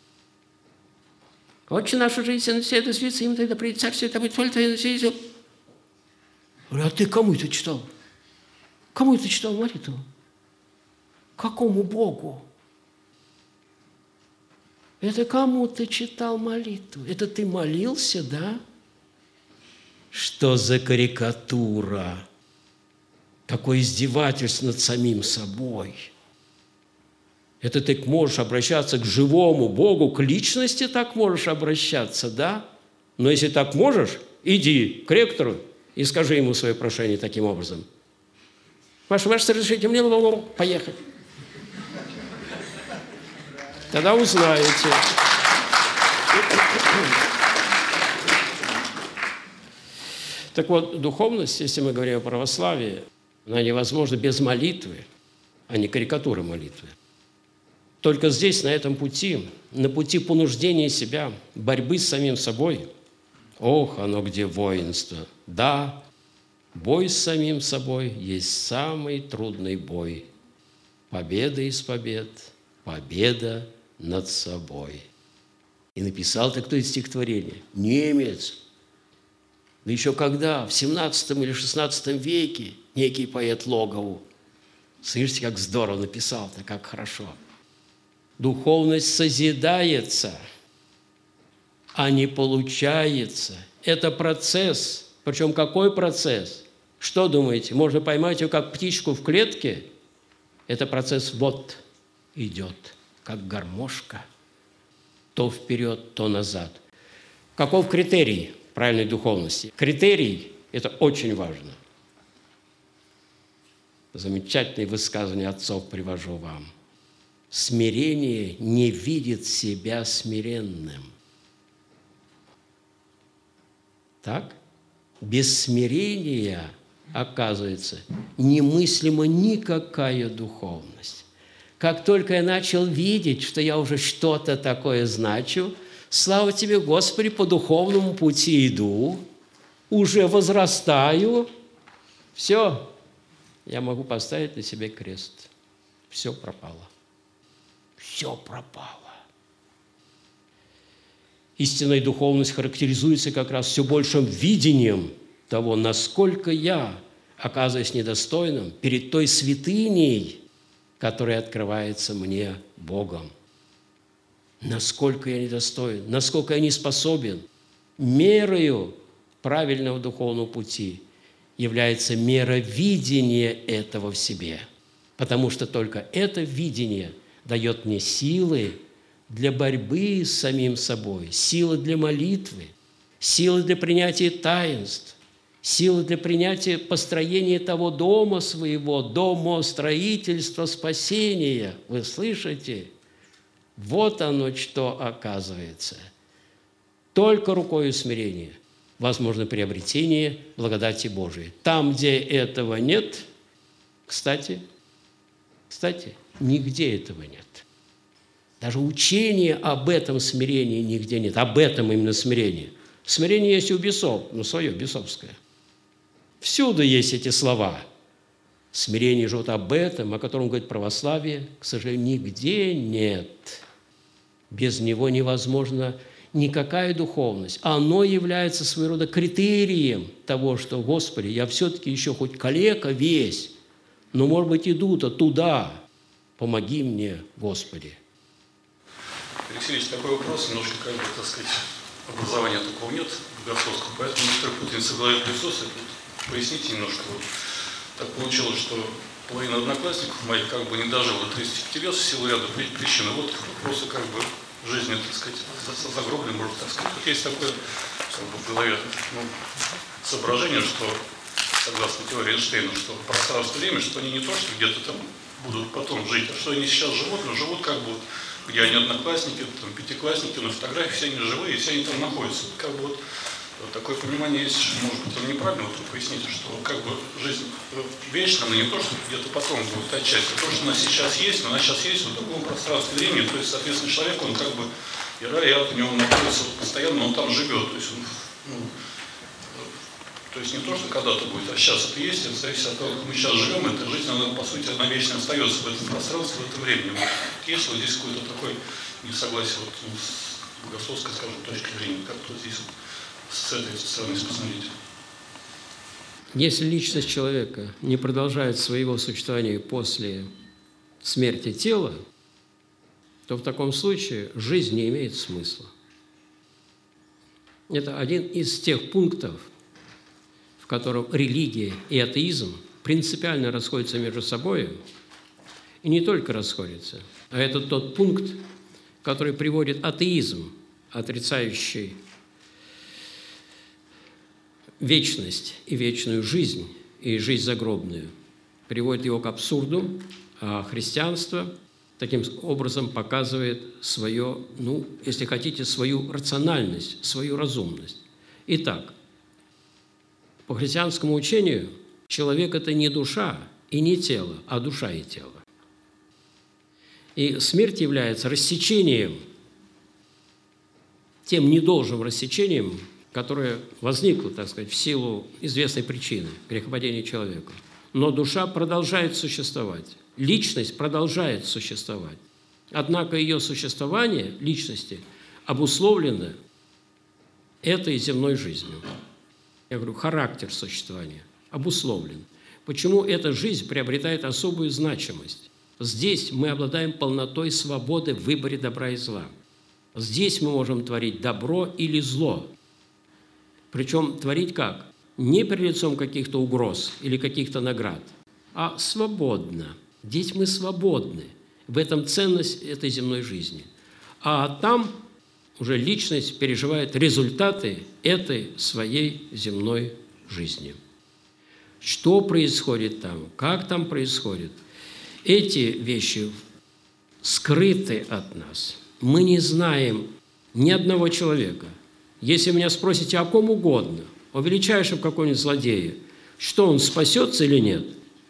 Отче нашу жизнь, все это святится, им тогда придет царь, все это будет, воля твоя на все. А ты кому это читал? Кому это читал молитву? Какому Богу? Это кому ты читал молитву? Это ты молился, да? Что за карикатура? Какое издевательство над самим собой? Это ты можешь обращаться к живому Богу, к личности так можешь обращаться, да? Но если так можешь, иди к ректору и скажи ему свое прошение таким образом. Ваше разрешите мне поехать. Тогда узнаете. Так вот, духовность, если мы говорим о православии, она невозможна без молитвы, а не карикатуры молитвы. Только здесь, на этом пути, на пути понуждения себя, борьбы с самим собой, ох, оно где воинство. Да, бой с самим собой есть самый трудный бой. Победа из побед, победа над собой. И написал-то кто это стихотворение? Немец. Да еще когда? В 17 или 16 веке некий поэт Логову. Слышите, как здорово написал-то, как хорошо. Духовность созидается, а не получается. Это процесс. Причем какой процесс? Что думаете? Можно поймать ее как птичку в клетке? Это процесс вот идет, как гармошка. То вперед, то назад. Каков критерий правильной духовности? Критерий – это очень важно. Замечательные высказывания отцов привожу вам. Смирение не видит себя смиренным. Так? Без смирения, оказывается, немыслима никакая духовность. Как только я начал видеть, что я уже что-то такое значу, слава тебе, Господи, по духовному пути иду, уже возрастаю, все, я могу поставить на себе крест. Все пропало. Все пропало. Истинная духовность характеризуется как раз все большим видением того, насколько я, оказываясь недостойным, перед той святыней, которая открывается мне Богом. Насколько я недостоин, насколько я не способен. Мерою правильного духовного пути является мера видения этого в себе. Потому что только это видение дает мне силы для борьбы с самим собой, силы для молитвы, силы для принятия таинств, силы для принятия построения того дома своего, домостроительства спасения. Вы слышите? Вот оно что оказывается. Только рукою смирения возможно приобретение благодати Божией. Там, где этого нет, кстати, нигде этого нет. Даже учения об этом смирении нигде нет. Об этом именно смирении. Смирение есть у бесов, но свое, бесовское. Всюду есть эти слова. Смирение же вот об этом, о котором говорит православие, к сожалению, нигде нет. Без него невозможна никакая духовность. Оно является своего рода критерием того, что, Господи, я все-таки еще хоть калека весь, но, может быть, иду-то туда. Помоги мне, Господи. Алексей Ильич, такой вопрос, немножко, так сказать, образования такого нет богословского, поэтому некоторые путаницы в голове присутствует. Поясните немножко. Вот так получилось, что половина одноклассников моих не дожила до 35 лет в силу ряда причин. Вот вопросы жизни, так сказать, загроблены, можно так сказать. Вот есть такое в голове соображение, что, согласно теории Эйнштейна, что пространство и время, что они не то, что где-то там будут потом жить, а что они сейчас живут, но живут где они одноклассники, пятиклассники, на фотографии все они живые, все они там находятся. Вот такое понимание есть, может быть, это неправильно, вот вы поясните, что жизнь вечна, но не то, что где-то потом будет отчасти, а то, что она сейчас есть, но она сейчас есть в таком пространстве времени, то есть, соответственно, человек, он и ряд у него находится постоянно, он там живет, то есть то есть не то, что когда-то будет, а сейчас это есть, это зависит от того, как мы сейчас живем, эта жизнь, она, по сути, она вечно остается в этом пространстве, в этом времени. Вот есть вот здесь какое-то такое несогласие с богословской, скажем, точки зрения, как тут здесь с этой стороны посмотреть. Если личность человека не продолжает своего существования после смерти тела, то в таком случае жизнь не имеет смысла. Это один из тех пунктов, в котором религия и атеизм принципиально расходятся между собой, и не только расходятся, а это тот пункт, который приводит атеизм, отрицающий вечность и вечную жизнь, и жизнь загробную, приводит его к абсурду, а христианство таким образом показывает свое, если хотите, свою рациональность, свою разумность. Итак, по христианскому учению человек – это не душа и не тело, а душа и тело. И смерть является рассечением, тем недолжным рассечением, которое возникло, так сказать, в силу известной причины – грехопадения человека. Но душа продолжает существовать, личность продолжает существовать. Однако ее существование, личности, обусловлено этой земной жизнью. Я говорю, характер существования обусловлен. Почему эта жизнь приобретает особую значимость? Здесь мы обладаем полнотой свободы в выборе добра и зла. Здесь мы можем творить добро или зло. Причем творить как? Не перед лицом каких-то угроз или каких-то наград, а свободно. Здесь мы свободны. В этом ценность этой земной жизни. А там уже личность переживает результаты этой своей земной жизни. Что происходит там? Как там происходит? Эти вещи скрыты от нас. Мы не знаем ни одного человека. Если меня спросите о ком угодно, о величайшем каком-нибудь злодее, что он спасется или нет,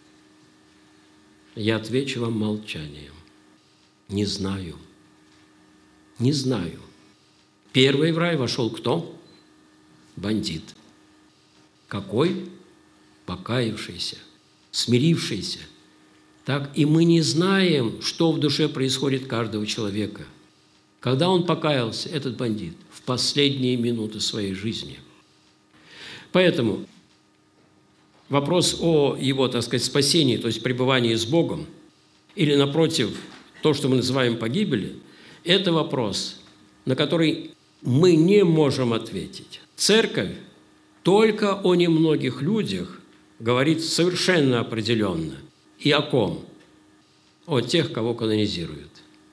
я отвечу вам молчанием. Не знаю. Не знаю. Первый в рай вошел кто? Бандит. Какой? Покаявшийся, смирившийся. Так и мы не знаем, что в душе происходит каждого человека. Когда он покаялся, этот бандит, в последние минуты своей жизни. Поэтому вопрос о его, так сказать, спасении, то есть пребывании с Богом, или, напротив, то, что мы называем погибелью, это вопрос, на который мы не можем ответить. Церковь только о немногих людях говорит совершенно определенно. И о ком? О тех, кого канонизируют.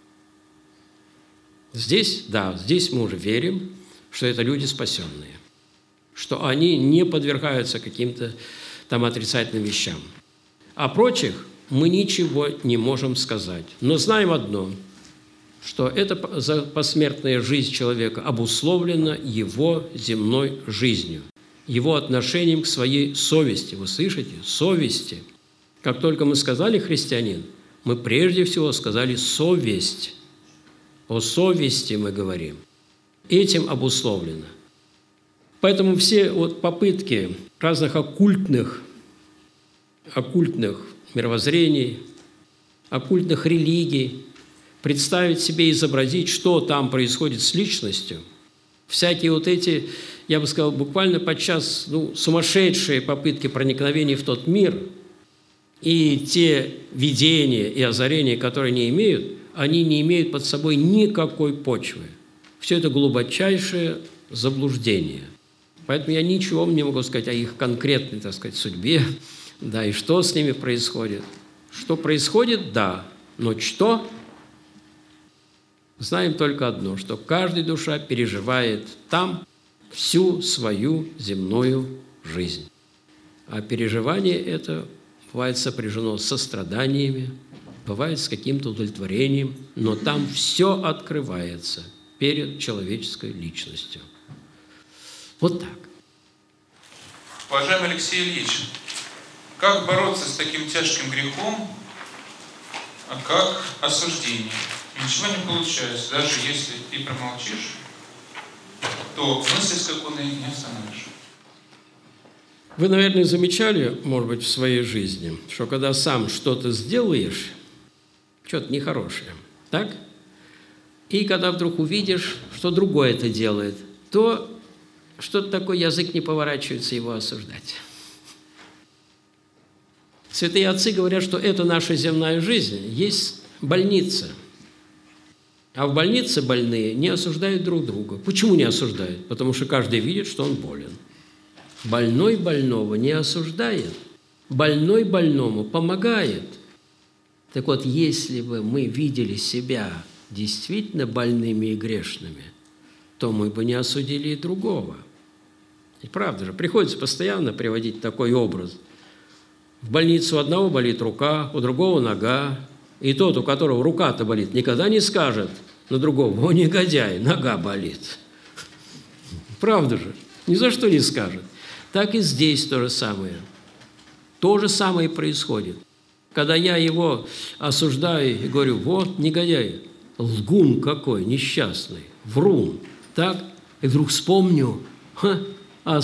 Здесь, да, здесь мы уже верим, что это люди спасенные, что они не подвергаются каким-то там отрицательным вещам. О прочих мы ничего не можем сказать. Но знаем одно, что эта посмертная жизнь человека обусловлена его земной жизнью, его отношением к своей совести. Вы слышите? Совести. Как только мы сказали «христианин», мы прежде всего сказали «совесть». О совести мы говорим. Этим обусловлено. Поэтому все попытки разных оккультных мировоззрений, оккультных религий представить себе, изобразить, что там происходит с личностью, всякие эти, я бы сказал, буквально подчас сумасшедшие попытки проникновения в тот мир и те видения и озарения, которые они не имеют под собой никакой почвы. Все это глубочайшее заблуждение. Поэтому я ничего не могу сказать о их конкретной, так сказать, судьбе, да, и что с ними происходит. Что происходит, да, но что? Знаем только одно, что каждая душа переживает там всю свою земную жизнь. А переживание это бывает сопряжено со страданиями, бывает с каким-то удовлетворением, но там все открывается перед человеческой личностью. Вот так. Уважаемый Алексей Ильич, как бороться с таким тяжким грехом, как осуждение? Ничего не получается. Даже если ты промолчишь, то мысли скакуны не остановишь. Вы, наверное, замечали, может быть, в своей жизни, что когда сам что-то сделаешь, что-то нехорошее, так? И когда вдруг увидишь, что другой это делает, то что-то такое, язык не поворачивается его осуждать. Святые отцы говорят, что это наша земная жизнь, есть больница. А в больнице больные не осуждают друг друга. Почему не осуждают? Потому что каждый видит, что он болен. Больной больного не осуждает, больной больному помогает. Так вот, если бы мы видели себя действительно больными и грешными, то мы бы не осудили и другого. И правда же, приходится постоянно приводить такой образ. В больнице у одного болит рука, у другого нога, и тот, у которого рука-то болит, никогда не скажет на другого: «О, негодяй, нога болит». Правда же, ни за что не скажет. Так и здесь то же самое. То же самое и происходит. Когда я его осуждаю и говорю: «Вот негодяй, лгун какой, несчастный, врун», так, и вдруг вспомню: а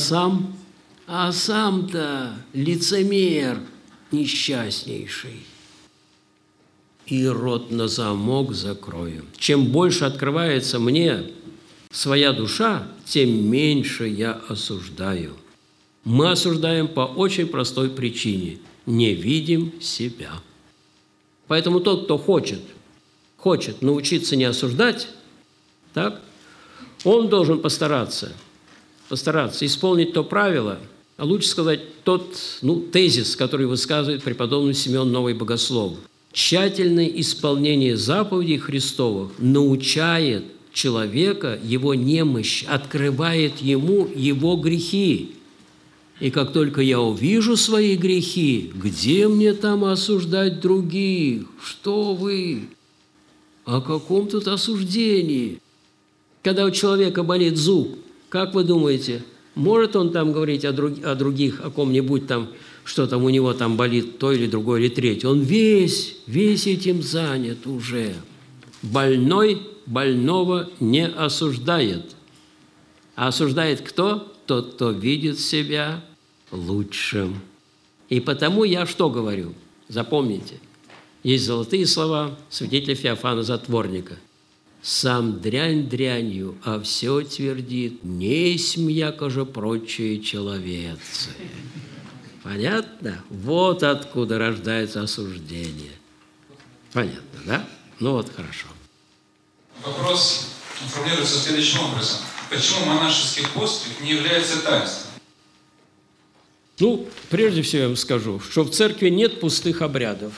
сам-то лицемер несчастнейший. И рот на замок закрою. Чем больше открывается мне своя душа, тем меньше я осуждаю. Мы осуждаем по очень простой причине – не видим себя. Поэтому тот, кто хочет научиться не осуждать, так, он должен постараться исполнить то правило, а лучше сказать тот тезис, который высказывает преподобный Симеон Новый Богослов. Тщательное исполнение заповедей Христовых научает человека его немощь, открывает ему его грехи. И как только я увижу свои грехи, где мне там осуждать других? Что вы? О каком тут осуждении? Когда у человека болит зуб, как вы думаете, может он там говорить о других, о ком-нибудь там, что там у него там болит, то или другое, или третье? Он весь этим занят уже. Больной больного не осуждает. А осуждает кто? Тот, кто видит себя лучшим. И потому я что говорю? Запомните. Есть золотые слова святителя Феофана Затворника. «Сам дрянь дрянью, а все твердит, несмь якоже прочие человецы». Понятно? Вот откуда рождается осуждение. Понятно, да? Ну вот, хорошо. Вопрос формулируется следующим образом. Почему монашеский подвиг не является таинством? Прежде всего я вам скажу, что в церкви нет пустых обрядов.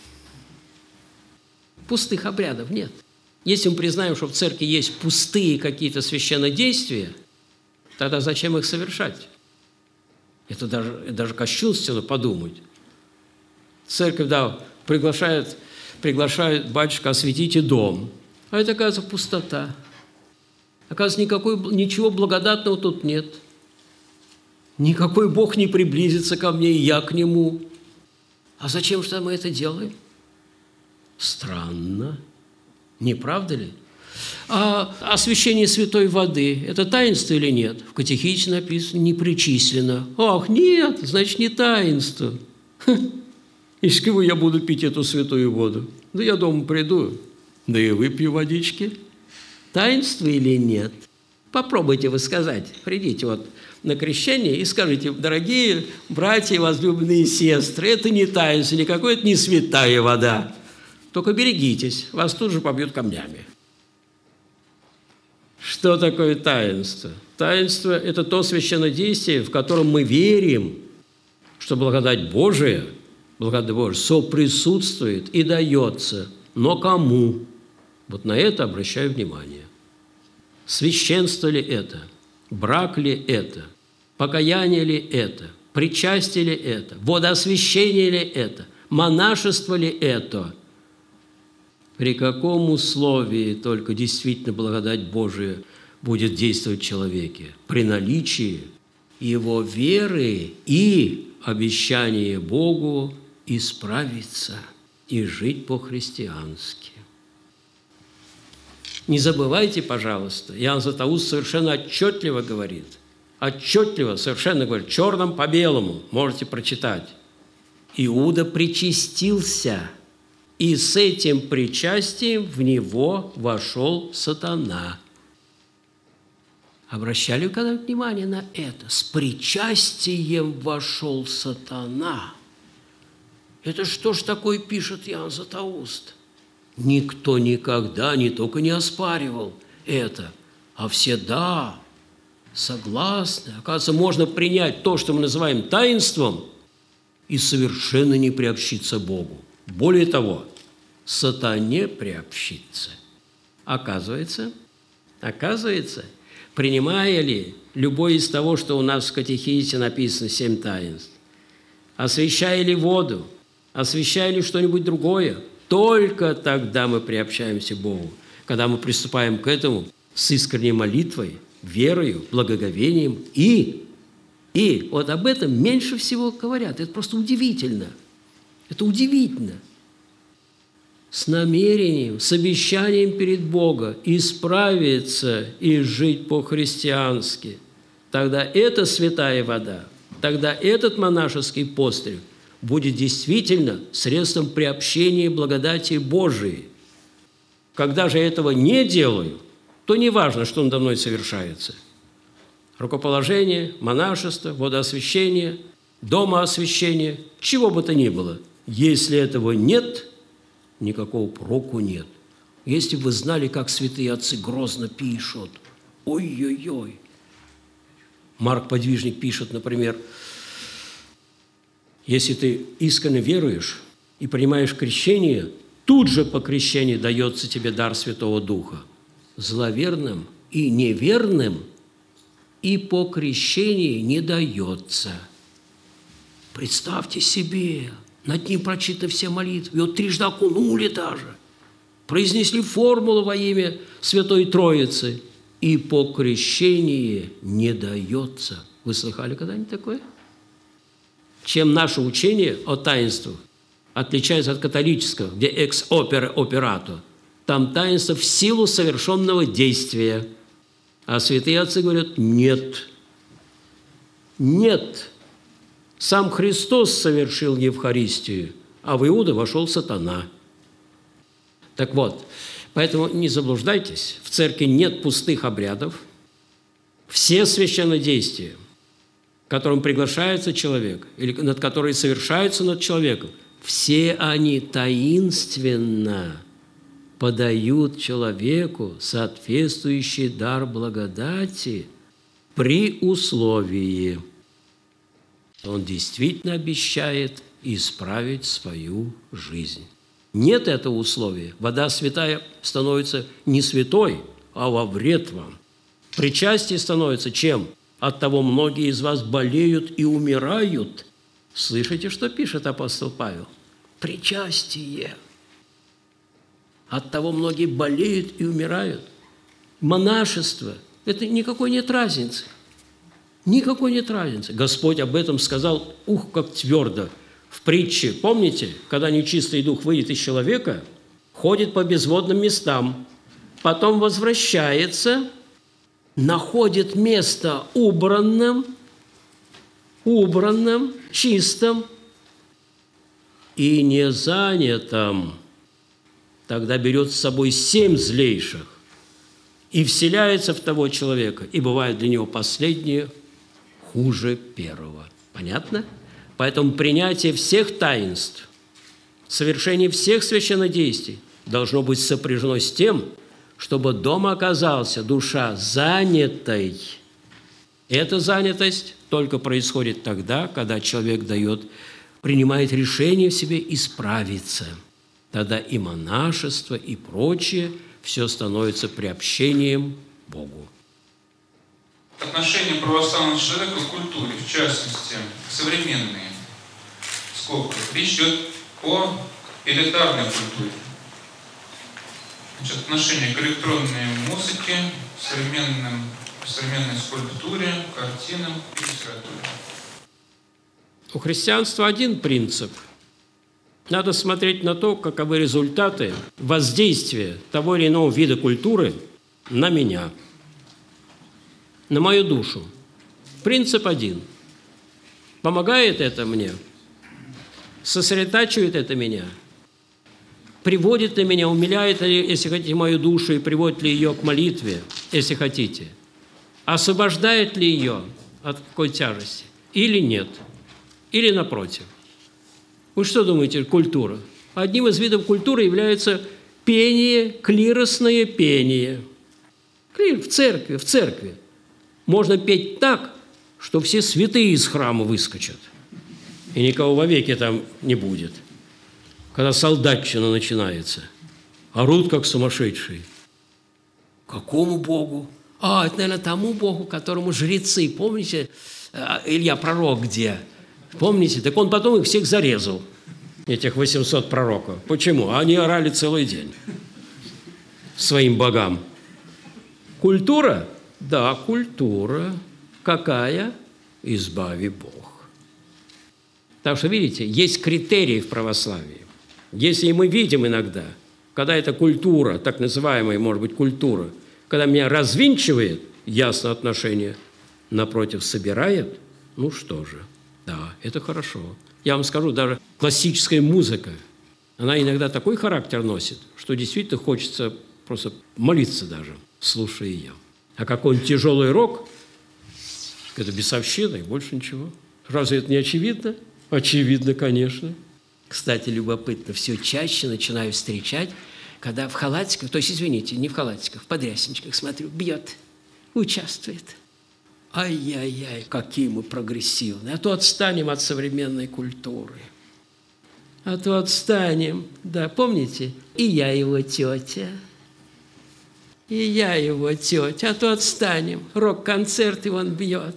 Пустых обрядов нет. Если мы признаем, что в церкви есть пустые какие-то священнодействия, тогда зачем их совершать? Это даже кощунственно подумать. Церковь, приглашает батюшка: осветите дом. А это, оказывается, пустота. Оказывается, ничего благодатного тут нет. Никакой Бог не приблизится ко мне, и я к Нему. А зачем же мы это делаем? Странно. Не правда ли? А освящение святой воды – это таинство или нет? В катехизисе написано: не причислено. Ах, нет, значит, не таинство. Из кого я буду пить эту святую воду? Да я дома приду, да и выпью водички. Таинство или нет? Попробуйте вы сказать. Придите на крещение и скажите: дорогие братья и возлюбленные сестры, это не таинство никакое, это не святая вода. Только берегитесь, вас тут же побьют камнями. Что такое таинство? Таинство – это то священнодействие, в котором мы верим, что благодать Божия соприсутствует и дается. Но кому? Вот на это обращаю внимание. Священство ли это? Брак ли это? Покаяние ли это? Причастие ли это? Водоосвящение ли это? Монашество ли это? При каком условии только действительно благодать Божия будет действовать в человеке? При наличии его веры и обещания Богу исправиться и жить по-христиански. Не забывайте, пожалуйста, Иоанн Златоуст совершенно отчетливо говорит, совершенно говорит, черным по белому, можете прочитать. Иуда причастился, и с этим причастием в него вошел сатана. Обращали вы когда внимание на это? С причастием вошел сатана. Это что ж такое пишет Иоанн Златоуст? Никто никогда не только не оспаривал это, а все Согласны. Оказывается, можно принять то, что мы называем таинством, и совершенно не приобщиться Богу. Более того, сатане приобщиться. Оказывается, принимая ли любое из того, что у нас в катехизисе написано 7 таинств, освящая ли воду, освящая ли что-нибудь другое, только тогда мы приобщаемся к Богу, когда мы приступаем к этому с искренней молитвой, верою, благоговением и вот об этом меньше всего говорят. Это просто удивительно. Это удивительно. С намерением, с обещанием перед Богом исправиться и жить по-христиански. Тогда эта святая вода, тогда этот монашеский постриг будет действительно средством приобщения благодати Божией. Когда же этого не делаю, то не важно, что надо мной совершается. Рукоположение, монашество, водоосвящение, домоосвящение, чего бы то ни было. Если этого нет, никакого проку нет. Если бы вы знали, как святые отцы грозно пишут. Ой-ой-ой. Марк Подвижник пишет, например, если ты искренне веруешь и принимаешь крещение, тут же по крещению дается тебе дар Святого Духа. Зловерным и неверным и по крещении не дается. Представьте себе, над ним прочитаны все молитвы, его трижды окунули даже, произнесли формулу во имя Святой Троицы, и по крещении не дается. Вы слыхали когда-нибудь такое? Чем наше учение о таинствах отличается от католического, где ex opere operato, там таинство в силу совершенного действия. А святые отцы говорят, нет. Нет. Сам Христос совершил Евхаристию, а в Иуду вошел сатана. Так вот, поэтому не заблуждайтесь, в церкви нет пустых обрядов. Все священнодействия, которым приглашается человек, или над которые совершаются над человеком, все они таинственно подают человеку соответствующий дар благодати при условии, что он действительно обещает исправить свою жизнь. Нет этого условия. Вода святая становится не святой, а во вред вам. Причастие становится чем? Оттого многие из вас болеют и умирают. Слышите, что пишет апостол Павел? Причастие. Оттого многие болеют и умирают. Монашество – это никакой нет разницы. Никакой нет разницы. Господь об этом сказал, как твердо. В притче, помните, когда нечистый дух выйдет из человека, ходит по безводным местам, потом возвращается, находит место убранным, чистым и не занятым. Тогда берет с собой 7 злейших и вселяется в того человека, и бывает для него последнее хуже первого. Понятно? Поэтому принятие всех таинств, совершение всех священнодействий должно быть сопряжено с тем, чтобы дома оказался душа занятой. Эта занятость только происходит тогда, когда человек принимает решение в себе исправиться. Тогда и монашество, и прочее все становится приобщением Богу. Отношение православного человека к культуре, в частности, современные, сколько? Речь идет о элитарной культуре. Значит, отношение к электронной музыке, современной скульптуре, картинам и литературе. У христианства один принцип. Надо смотреть на то, каковы результаты воздействия того или иного вида культуры на меня, на мою душу. Принцип один. Помогает это мне? Сосредотачивает это меня? Приводит ли меня, умиляет ли, если хотите, мою душу и приводит ли ее к молитве, если хотите? Освобождает ли ее от какой тяжести? Или нет? Или напротив? Вы что думаете, культура? Одним из видов культуры является пение, клиросное пение. В церкви. Можно петь так, что все святые из храма выскочат, и никого вовеки там не будет. Когда солдатчина начинается, орут, как сумасшедшие. Какому Богу? Это, наверное, тому Богу, которому жрецы, помните, Илья пророк где? Помните? Так он потом их всех зарезал, этих 800 пророков. Почему? Они орали целый день своим богам. Культура? Да, культура. Какая? Избави Бог. Так что, видите, есть критерии в православии. Если мы видим иногда, когда эта культура, так называемая, может быть, культура, когда меня развинчивает, ясно отношение, напротив, собирает, ну что же, да, это хорошо. Я вам скажу, даже классическая музыка, она иногда такой характер носит, что действительно хочется просто молиться даже, слушая ее. А какой-нибудь тяжелый рок, это бесовщина и больше ничего. Разве это не очевидно? Очевидно, конечно. Кстати, любопытно, все чаще начинаю встречать, когда в халатиках, то есть, извините, не в халатиках, в подрясничках, смотрю, бьет, участвует. Ай-яй-яй, какие мы прогрессивные. А то отстанем от современной культуры. А то отстанем. Да, помните? И я его тетя. И я его тетя. А то отстанем. Рок-концерт, и он бьет.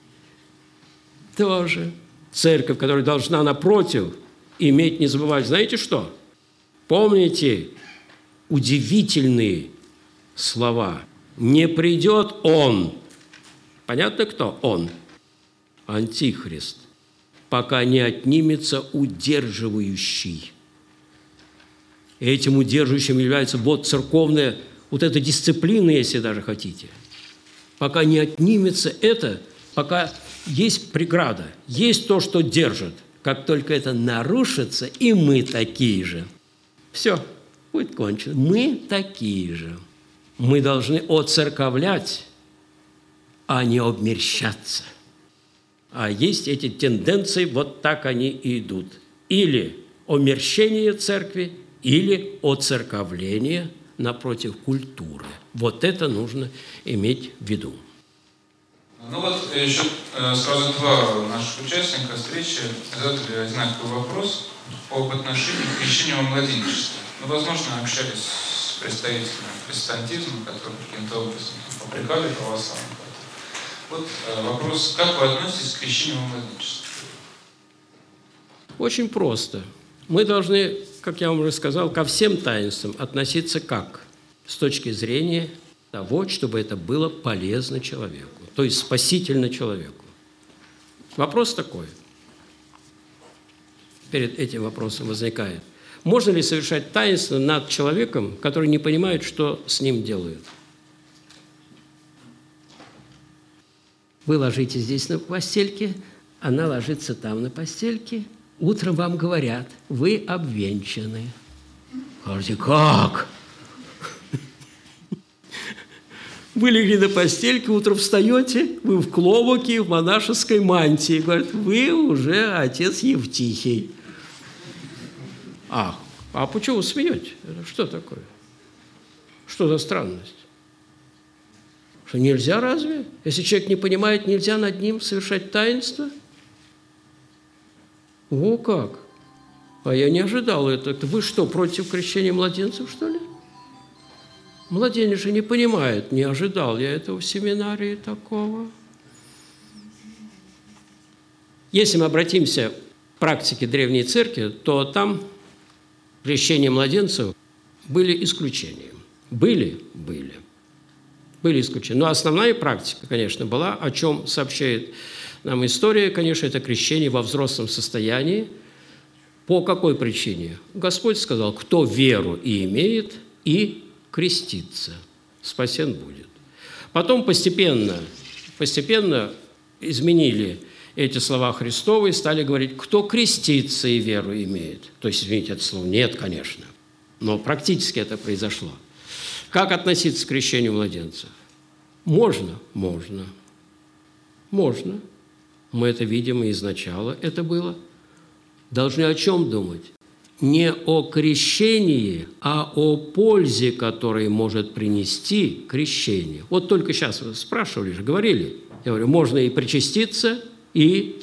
Тоже. Церковь, которая должна, напротив, иметь, не забывать, знаете что? Помните удивительные слова. Не придет он. Понятно, кто он? Антихрист. Пока не отнимется удерживающий. Этим удерживающим является вот церковная, вот эта дисциплина, если даже хотите. Пока не отнимется это, пока есть преграда, есть то, что держит. Как только это нарушится, и мы такие же. Все, будет кончено. Мы такие же. Мы должны оцерковлять, а не обмерщаться. А есть эти тенденции, вот так они и идут. Или омерщение церкви, или оцерковление напротив культуры. Вот это нужно иметь в виду. Ну вот еще сразу два наших участника встречи задали одинаковый вопрос об отношении к крещению во младенчестве. Ну, возможно, общались с представителями протестантизма, которые каким-то образом попрекали православных. Вот вопрос, как вы относитесь к крещению во младенчестве? Очень просто. Мы должны, как я вам уже сказал, ко всем таинствам относиться как? С точки зрения того, чтобы это было полезно человеку, то есть спасительно человеку. Вопрос такой. Перед этим вопросом возникает. Можно ли совершать таинство над человеком, который не понимает, что с ним делают? Вы ложитесь здесь на постельке, она ложится там на постельке. Утром вам говорят, вы обвенчаны. Скажете, как? Вы легли на постельке, утром встаете, вы в клобуке, в монашеской мантии. Говорят, вы уже отец Евтихий. А почему вы смеете? Что такое? Что за странность? Что нельзя разве? Если человек не понимает, нельзя над ним совершать таинство? О, как? А я не ожидал это. Вы что, против крещения младенцев, что ли? Младенец же не понимает, не ожидал я этого в семинарии такого. Если мы обратимся к практике Древней Церкви, то там крещение младенцев были исключением. Были исключения. Но основная практика, конечно, была, о чем сообщает нам история, конечно, это крещение во взрослом состоянии. По какой причине? Господь сказал, кто веру и имеет, и креститься, спасен будет. Потом постепенно изменили эти слова Христовы и стали говорить, кто крестится и веру имеет. То есть, извините, это слово нет, конечно, но практически это произошло. Как относиться к крещению младенцев? Можно. Мы это видим и изначало это было. Должны о чем думать? не о крещении, а о пользе, которую может принести крещение. Вот только сейчас вы спрашивали же, говорили. Я говорю, можно и причаститься, и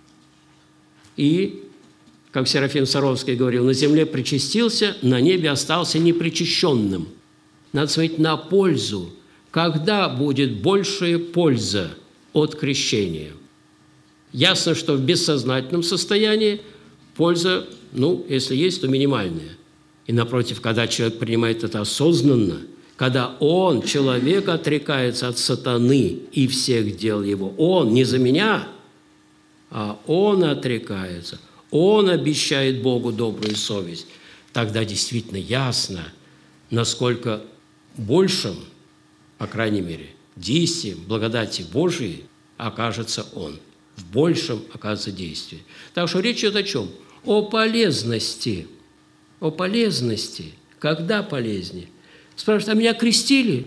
как Серафим Саровский говорил, на земле причастился, на небе остался непричащенным. Надо смотреть на пользу. Когда будет большая польза от крещения? Ясно, что в бессознательном состоянии польза, если есть, то минимальная. И напротив, когда человек принимает это осознанно, когда он, человек, отрекается от сатаны и всех дел его, он, не за меня, а он отрекается, он обещает Богу добрую совесть, тогда действительно ясно, насколько большим, по крайней мере, действием благодати Божией окажется он. В большем оказывается действие. Так что речь идет о чем? О полезности. О полезности. Когда полезнее? Спрашивают, а меня крестили?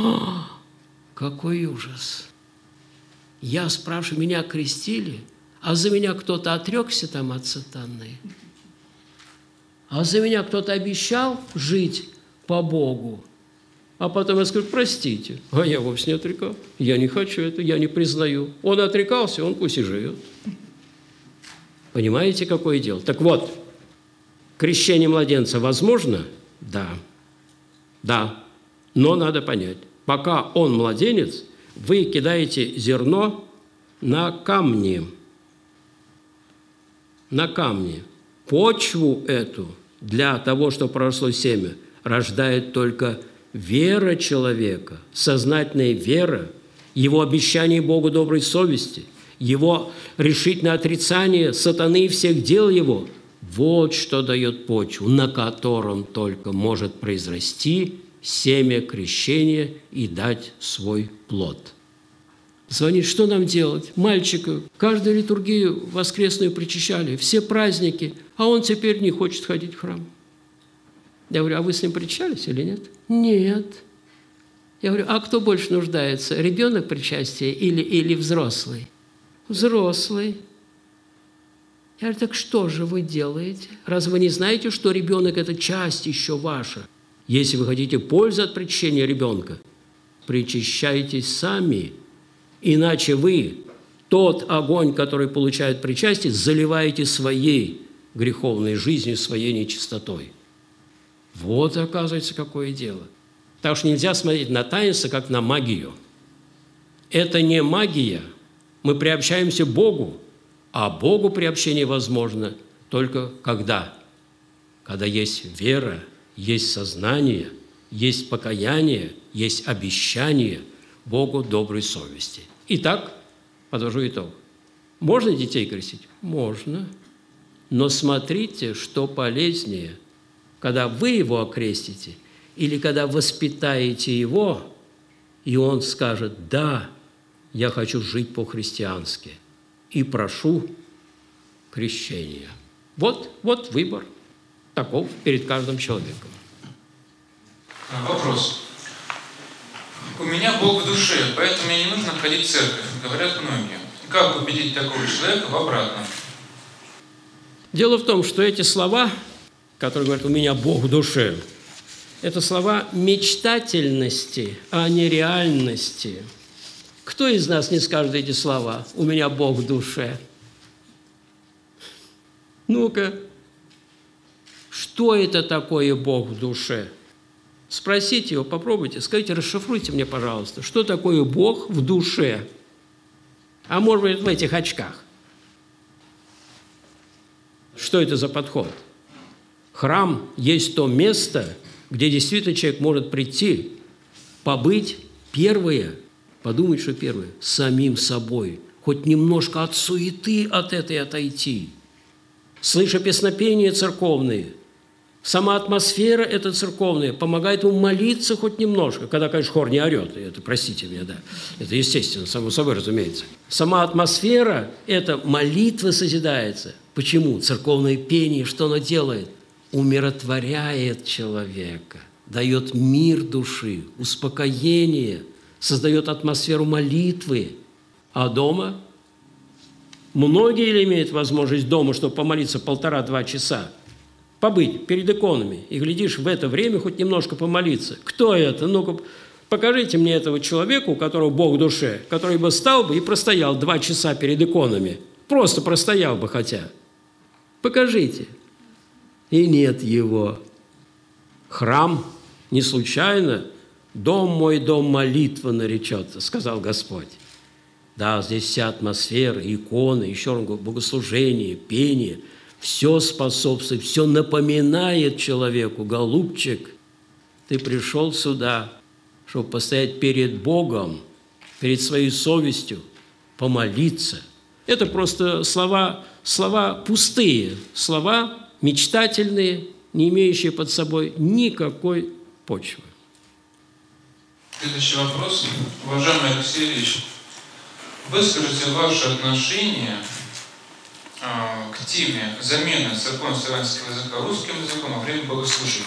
Какой ужас! Я спрашиваю, меня крестили? А за меня кто-то отрекся там от сатаны? А за меня кто-то обещал жить по Богу? А потом я скажу, простите, а я вовсе не отрекал. Я не хочу это, я не признаю. Он отрекался, он пусть и живет. Понимаете, какое дело? Так вот, крещение младенца возможно? Да. Да. Но надо понять, пока он младенец, вы кидаете зерно на камни. На камни. Почву эту для того, чтобы проросло семя, рождает только вера человека, сознательная вера, его обещание Богу доброй совести, его решительное отрицание сатаны и всех дел его, вот что дает почву, на котором только может произрасти семя крещения и дать свой плод. Звонит, что нам делать? Мальчика каждую литургию воскресную причащали, все праздники, а он теперь не хочет ходить в храм. Я говорю, а вы с ним причащались или нет? Нет. Я говорю, а кто больше нуждается, ребенок причастия или взрослый? Взрослый. Я говорю, так что же вы делаете? Разве вы не знаете, что ребенок – это часть еще ваша? Если вы хотите пользу от причащения ребенка, причащайтесь сами, иначе вы тот огонь, который получает причастие, заливаете своей греховной жизнью, своей нечистотой. Вот, оказывается, какое дело. Так что нельзя смотреть на таинство, как на магию. Это не магия. Мы приобщаемся к Богу, а Богу приобщение возможно только когда? Когда есть вера, есть сознание, есть покаяние, есть обещание Богу доброй совести. Итак, подвожу итог. Можно детей крестить? Можно. Но смотрите, что полезнее – когда вы его окрестите, или когда воспитаете его, и он скажет, да, я хочу жить по-христиански, и прошу крещения. Вот выбор таков перед каждым человеком. Вопрос. У меня Бог в душе, поэтому мне не нужно ходить в церковь, говорят многие. Как убедить такого человека в обратном? Дело в том, что эти слова, которые говорят, у меня Бог в душе, это слова мечтательности, а не реальности. Кто из нас не скажет эти слова? У меня Бог в душе. Ну-ка, что это такое Бог в душе? Спросите его, попробуйте, скажите, расшифруйте мне, пожалуйста, что такое Бог в душе? А может быть, в этих очках. Что это за подход? Храм есть то место, где действительно человек может прийти, побыть первое, подумать, что первое, самим собой, хоть немножко от суеты от этой отойти. Слыша песнопения церковные, сама атмосфера эта церковная помогает ему молиться хоть немножко, когда, конечно, хор не орет, это, простите меня, да, это естественно, само собой разумеется. Сама атмосфера, эта молитва созидается. Почему? Церковное пение, что оно делает? Умиротворяет человека, дает мир души, успокоение, создает атмосферу молитвы. А дома? Многие ли имеют возможность дома, чтобы помолиться 1,5-2 часа? побыть перед иконами и, глядишь, в это время хоть немножко помолиться. Кто это? Ну-ка, покажите мне этого человека, у которого Бог в душе, который бы стал бы и простоял 2 часа перед иконами. Просто простоял бы хотя. Покажите. И нет его. Храм не случайно «Дом мой, дом молитвы наречется», сказал Господь. Да, здесь вся атмосфера, иконы, еще раз говорю, богослужение, пение, все способствует, все напоминает человеку: голубчик, ты пришел сюда, чтобы постоять перед Богом, перед своей совестью, помолиться. Это просто слова пустые, слова мечтательные, не имеющие под собой никакой почвы. Следующий вопрос. Уважаемый Алексей Ильич, выскажите ваше отношение к теме замены церковно-славянского языка русским языком во время богослужения.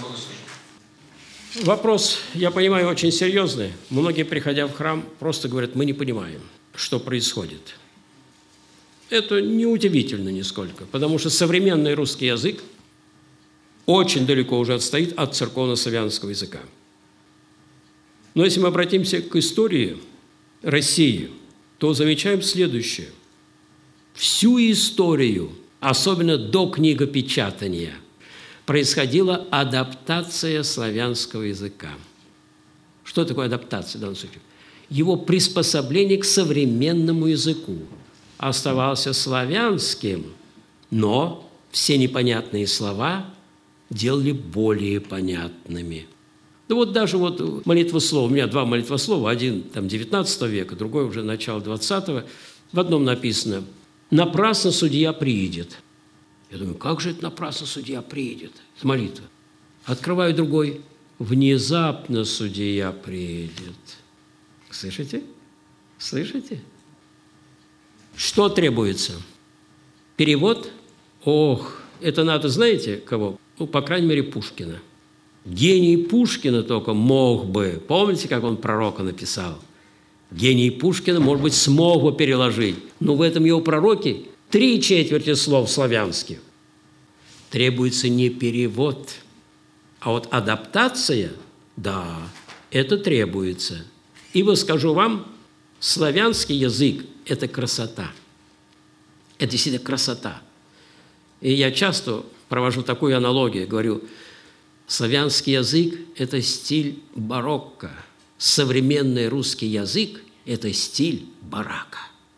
Вопрос, я понимаю, очень серьезный. Многие, приходя в храм, просто говорят: мы не понимаем, что происходит. Это неудивительно нисколько, потому что современный русский язык очень далеко уже отстоит от церковно-славянского языка. Но если мы обратимся к истории России, то замечаем следующее. Всю историю, особенно до книгопечатания, происходила адаптация славянского языка. Что такое адаптация в данном случае? Его приспособление к современному языку. Оставался славянским, но все непонятные слова делали более понятными. Ну вот даже вот молитвослов, у меня 2 молитвослова, один там 19 века, другой уже начало 20-го. В одном написано: «Напрасно судья приидет». Я думаю, как же это напрасно судья приидет? Это молитва. Открываю другой: «Внезапно судья приидет». Слышите? Слышите? Что требуется? Перевод? Ох, это надо, знаете, кого? Ну, по крайней мере, Пушкина. Гений Пушкина только мог бы, помните, как он пророка написал? Гений Пушкина, может быть, смог бы переложить, но в этом его пророке 3/4 слов славянских. Требуется не перевод, а вот адаптация, да, это требуется. Ибо, скажу вам, славянский язык – это красота. Это действительно красота. И я часто провожу такую аналогию, говорю: славянский язык – это стиль барокко, современный русский язык – это стиль барака.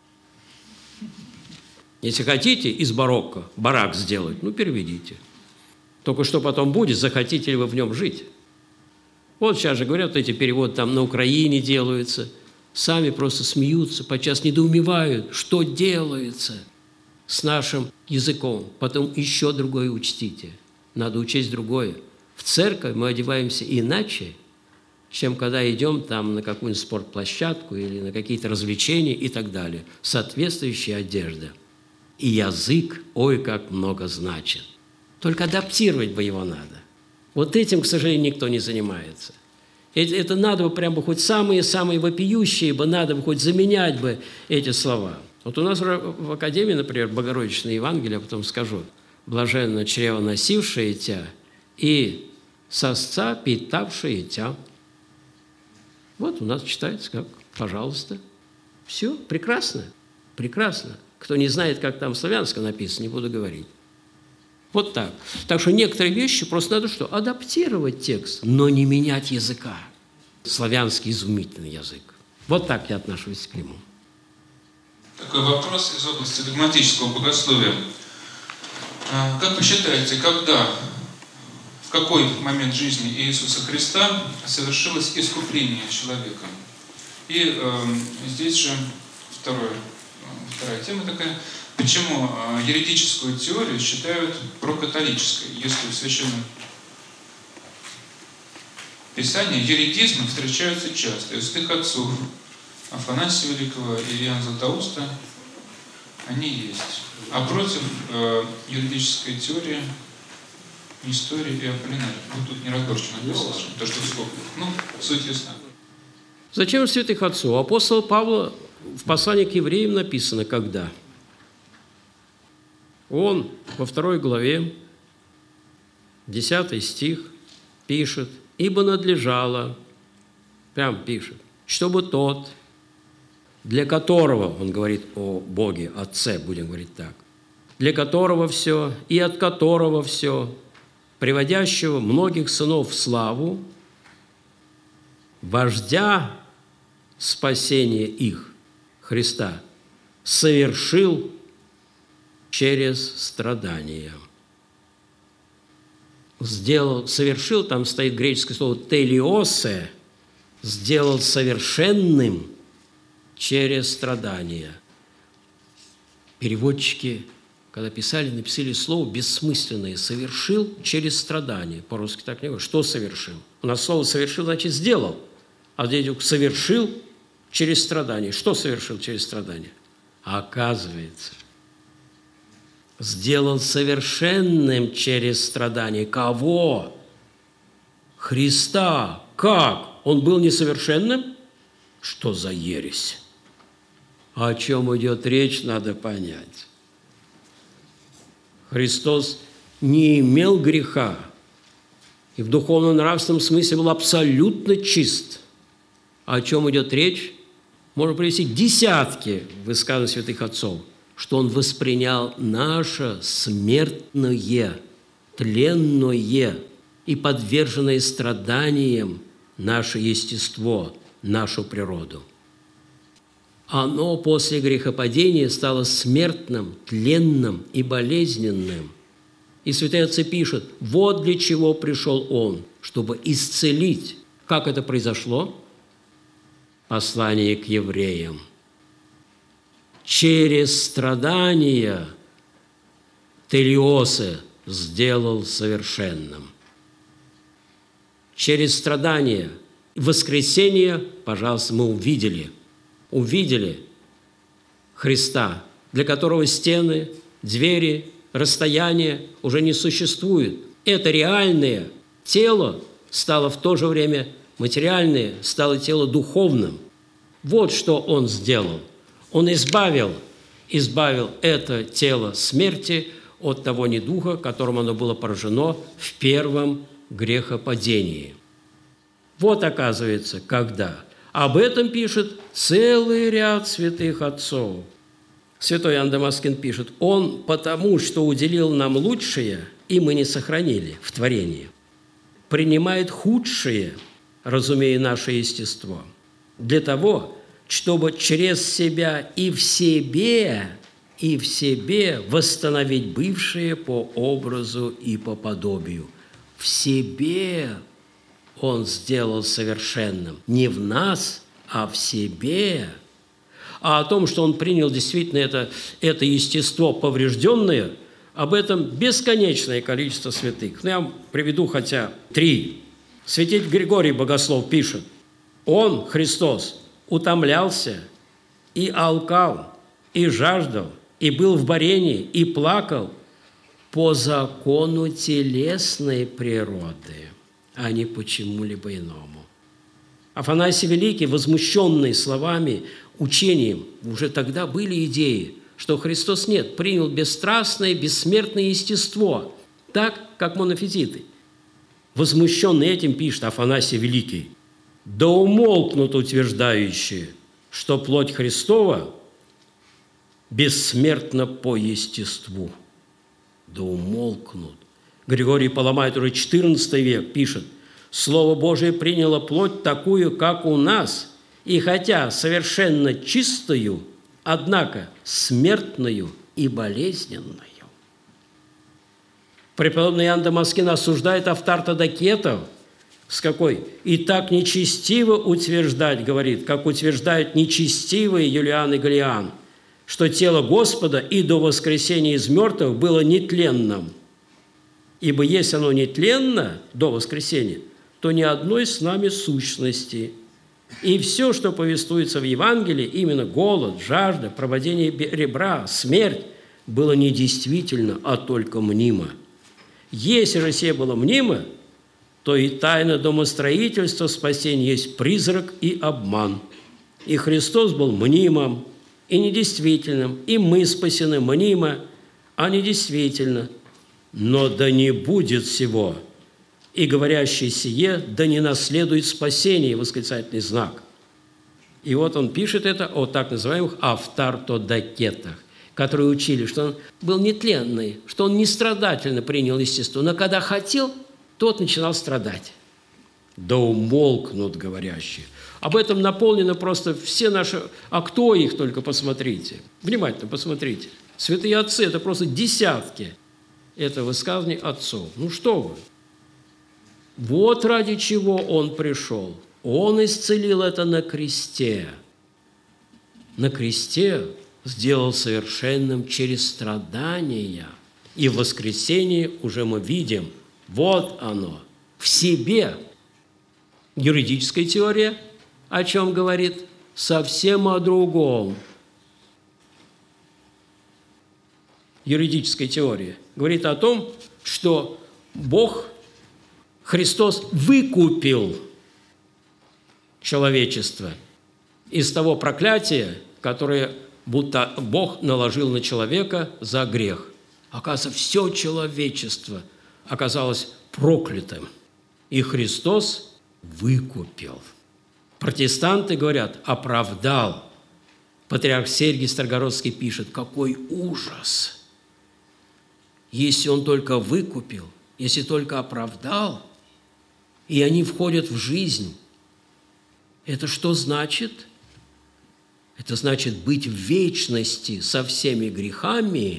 Если хотите из барокко барак сделать, ну, переведите. Только что потом будет, захотите ли вы в нем жить. Вот сейчас же говорят, эти переводы там на Украине делаются, сами просто смеются, подчас недоумевают, что делается с нашим языком. Потом еще другое учтите. Надо учесть другое. В церковь мы одеваемся иначе, чем когда идем там на какую-нибудь спортплощадку или на какие-то развлечения и так далее. Соответствующая одежда. И язык, ой, как много значит. Только адаптировать бы его надо. Вот этим, к сожалению, никто не занимается. Это надо бы прям хоть самые-самые вопиющие бы, надо бы хоть заменять бы эти слова. Вот у нас в Академии, например, Богородичное Евангелие, я потом скажу: «Блаженно чрево носившее тя и сосца питавшие тя». Вот у нас читается как «пожалуйста». Все, прекрасно, прекрасно. Кто не знает, как там в славянском написано, не буду говорить. Вот так. Так что некоторые вещи просто надо что? Адаптировать текст, но не менять языка. Славянский изумительный язык. Вот так я отношусь к нему. Такой вопрос из области догматического богословия. Как вы считаете, в какой момент жизни Иисуса Христа совершилось искупление человека? И здесь же вторая тема такая. Почему еретическую теорию считают прокатолической, если в Священном Писании еретизмы встречаются часто? Из святых отцов Афанасия Великого и Иоанна Златоуста они есть. А против еретической теории Несторий и Аполлинарий. Вот тут неразборчиво написано, то, что сколько. Ну, суть ясна. Зачем святых отцов? У апостола Павла в послании к евреям написано, когда? Он во 2 главе 10 стих пишет: «Ибо надлежало», прям пишет, «чтобы тот, для которого», он говорит о Боге, Отце, будем говорить так, «для которого все и от которого все, приводящего многих сынов в славу, вождя спасения их, Христа, совершил через страдания». Сделал, совершил, там стоит греческое слово «телиосе», сделал совершенным через страдания. Переводчики, когда писали, написали слово бессмысленное «совершил через страдания». По-русски так не говорят. Что совершил? У нас слово «совершил» значит «сделал», а здесь «совершил через страдания». Что совершил через страдания? А оказывается, сделал совершенным через страдания. Кого? Христа. Как? Он был несовершенным? Что за ересь? О чем идет речь, надо понять. Христос не имел греха и в духовно-нравственном смысле был абсолютно чист. О чем идет речь? Можно привести десятки высказываний святых отцов, что Он воспринял наше смертное, тленное и подверженное страданиям наше естество, нашу природу. Оно после грехопадения стало смертным, тленным и болезненным. И святые отцы пишут: вот для чего пришел Он, чтобы исцелить. Как это произошло? Послание к евреям. Через страдания телиосе сделал совершенным. Через страдания воскресение, пожалуйста, мы увидели Христа, для которого стены, двери, расстояния уже не существуют. Это реальное тело стало в то же время материальное, стало тело духовным. Вот что Он сделал. Он избавил это тело смерти от того недуга, которым оно было поражено в первом грехопадении. Вот, оказывается, когда. Об этом пишет целый ряд святых отцов. Святой Иоанн Дамаскин пишет: «Он потому, что уделил нам лучшее, и мы не сохранили в творении, принимает худшее, разумея наше естество, для того, чтобы через себя и в себе восстановить бывшее по образу и по подобию». В себе Он сделал совершенным. Не в нас, а в себе. А о том, что Он принял действительно это естество поврежденное, об этом бесконечное количество святых. Я вам приведу хотя 3. Святитель Григорий Богослов пишет: Он, Христос, утомлялся и алкал, и жаждал, и был в борении, и плакал по закону телесной природы, а не почему-либо иному. Афанасий Великий, возмущенный словами, учением, уже тогда были идеи, что Христос принял бесстрастное, бессмертное естество, так, как монофизиты. Возмущенный этим пишет Афанасий Великий: «Да умолкнут утверждающие, что плоть Христова бессмертна по естеству». Да умолкнут. Григорий Паламайт, уже XIV век, пишет: «Слово Божие приняло плоть такую, как у нас, и хотя совершенно чистую, однако смертную и болезненную». Преподобный Иоанн Дамаскин осуждает автартодокетов, с какой «и так нечестиво утверждать, — говорит, — как утверждают нечестивые Юлиан и Галиан, что тело Господа и до воскресения из мертвых было нетленным. Ибо если оно нетленно до воскресения, то ни одной с нами сущности. И все, что повествуется в Евангелии, именно голод, жажда, пропадение ребра, смерть, было не действительно, а только мнимо. Если же сие было мнимо, то и тайна домостроительства спасения есть призрак и обман. И Христос был мнимым и недействительным, и мы спасены мнимо, а не действительно. но да не будет сего, и говорящий сие, да не наследует спасение, восклицательный знак. И вот он пишет это о так называемых автартодокетах, которые учили, что он был нетленный, что он нестрадательно принял естество, но когда хотел, тот начинал страдать. Да умолкнут говорящие. Об этом наполнено просто все наши... А кто их, только посмотрите. Внимательно посмотрите. Святые отцы – это просто десятки. Это высказывание отцов. Ну что вы? Вот ради чего он пришел. Он исцелил это на кресте. На кресте сделал совершенным через страдания. И в воскресенье уже мы видим, вот оно, в себе. Юридическая теория о чем говорит? Совсем о другом. Юридическая теория говорит о том, что Бог, Христос, выкупил человечество из того проклятия, которое будто Бог наложил на человека за грех. Оказывается, все человечество оказалось проклятым, и Христос выкупил. Протестанты говорят, оправдал. Патриарх Сергий Старгородский пишет, какой ужас, если он только выкупил, если только оправдал, и они входят в жизнь. Это что значит? Это значит быть в вечности со всеми грехами,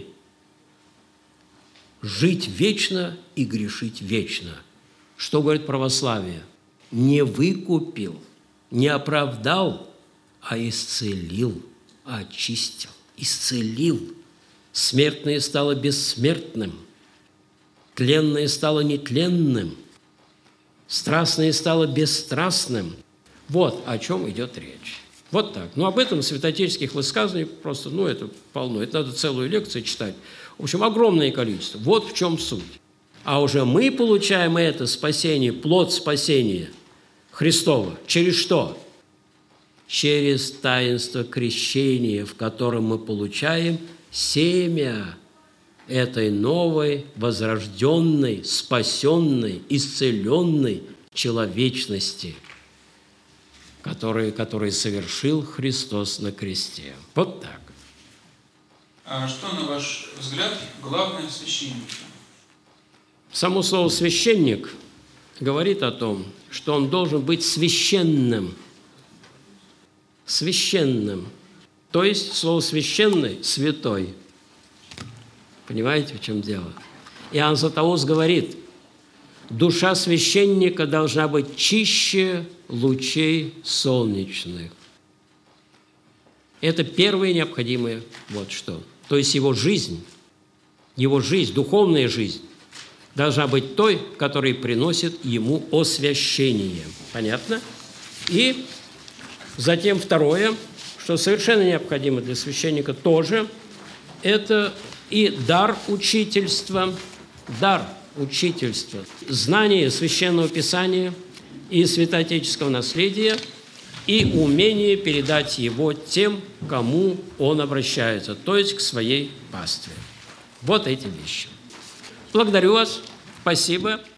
жить вечно и грешить вечно. Что говорит православие? Не выкупил, не оправдал, а исцелил, очистил, исцелил. Смертное стало бессмертным, тленное стало нетленным, страстное стало бесстрастным. Вот о чем идет речь. Вот так. Но об этом святоотеческих высказываний просто, это полно. Это надо целую лекцию читать. В общем, огромное количество. Вот в чем суть. А уже мы получаем это спасение, плод спасения Христова. Через что? Через таинство крещения, в котором мы получаем семя этой новой, возрожденной, спасенной, исцеленной человечности, который совершил Христос на кресте. Вот так. А что, на ваш взгляд, главное в священнике? Само слово «священник» говорит о том, что он должен быть священным. Священным. То есть слово «священный» – святой. Понимаете, в чем дело? Иоанн Златоуст говорит, душа священника должна быть чище лучей солнечных. Это первое необходимое вот что. То есть его жизнь, духовная жизнь, должна быть той, которая приносит ему освящение. Понятно? И затем второе, что совершенно необходимо для священника тоже, это и дар учительства, знание Священного Писания и святоотеческого наследия, и умение передать его тем, кому он обращается, то есть к своей пастве. Вот эти вещи. Благодарю вас. Спасибо.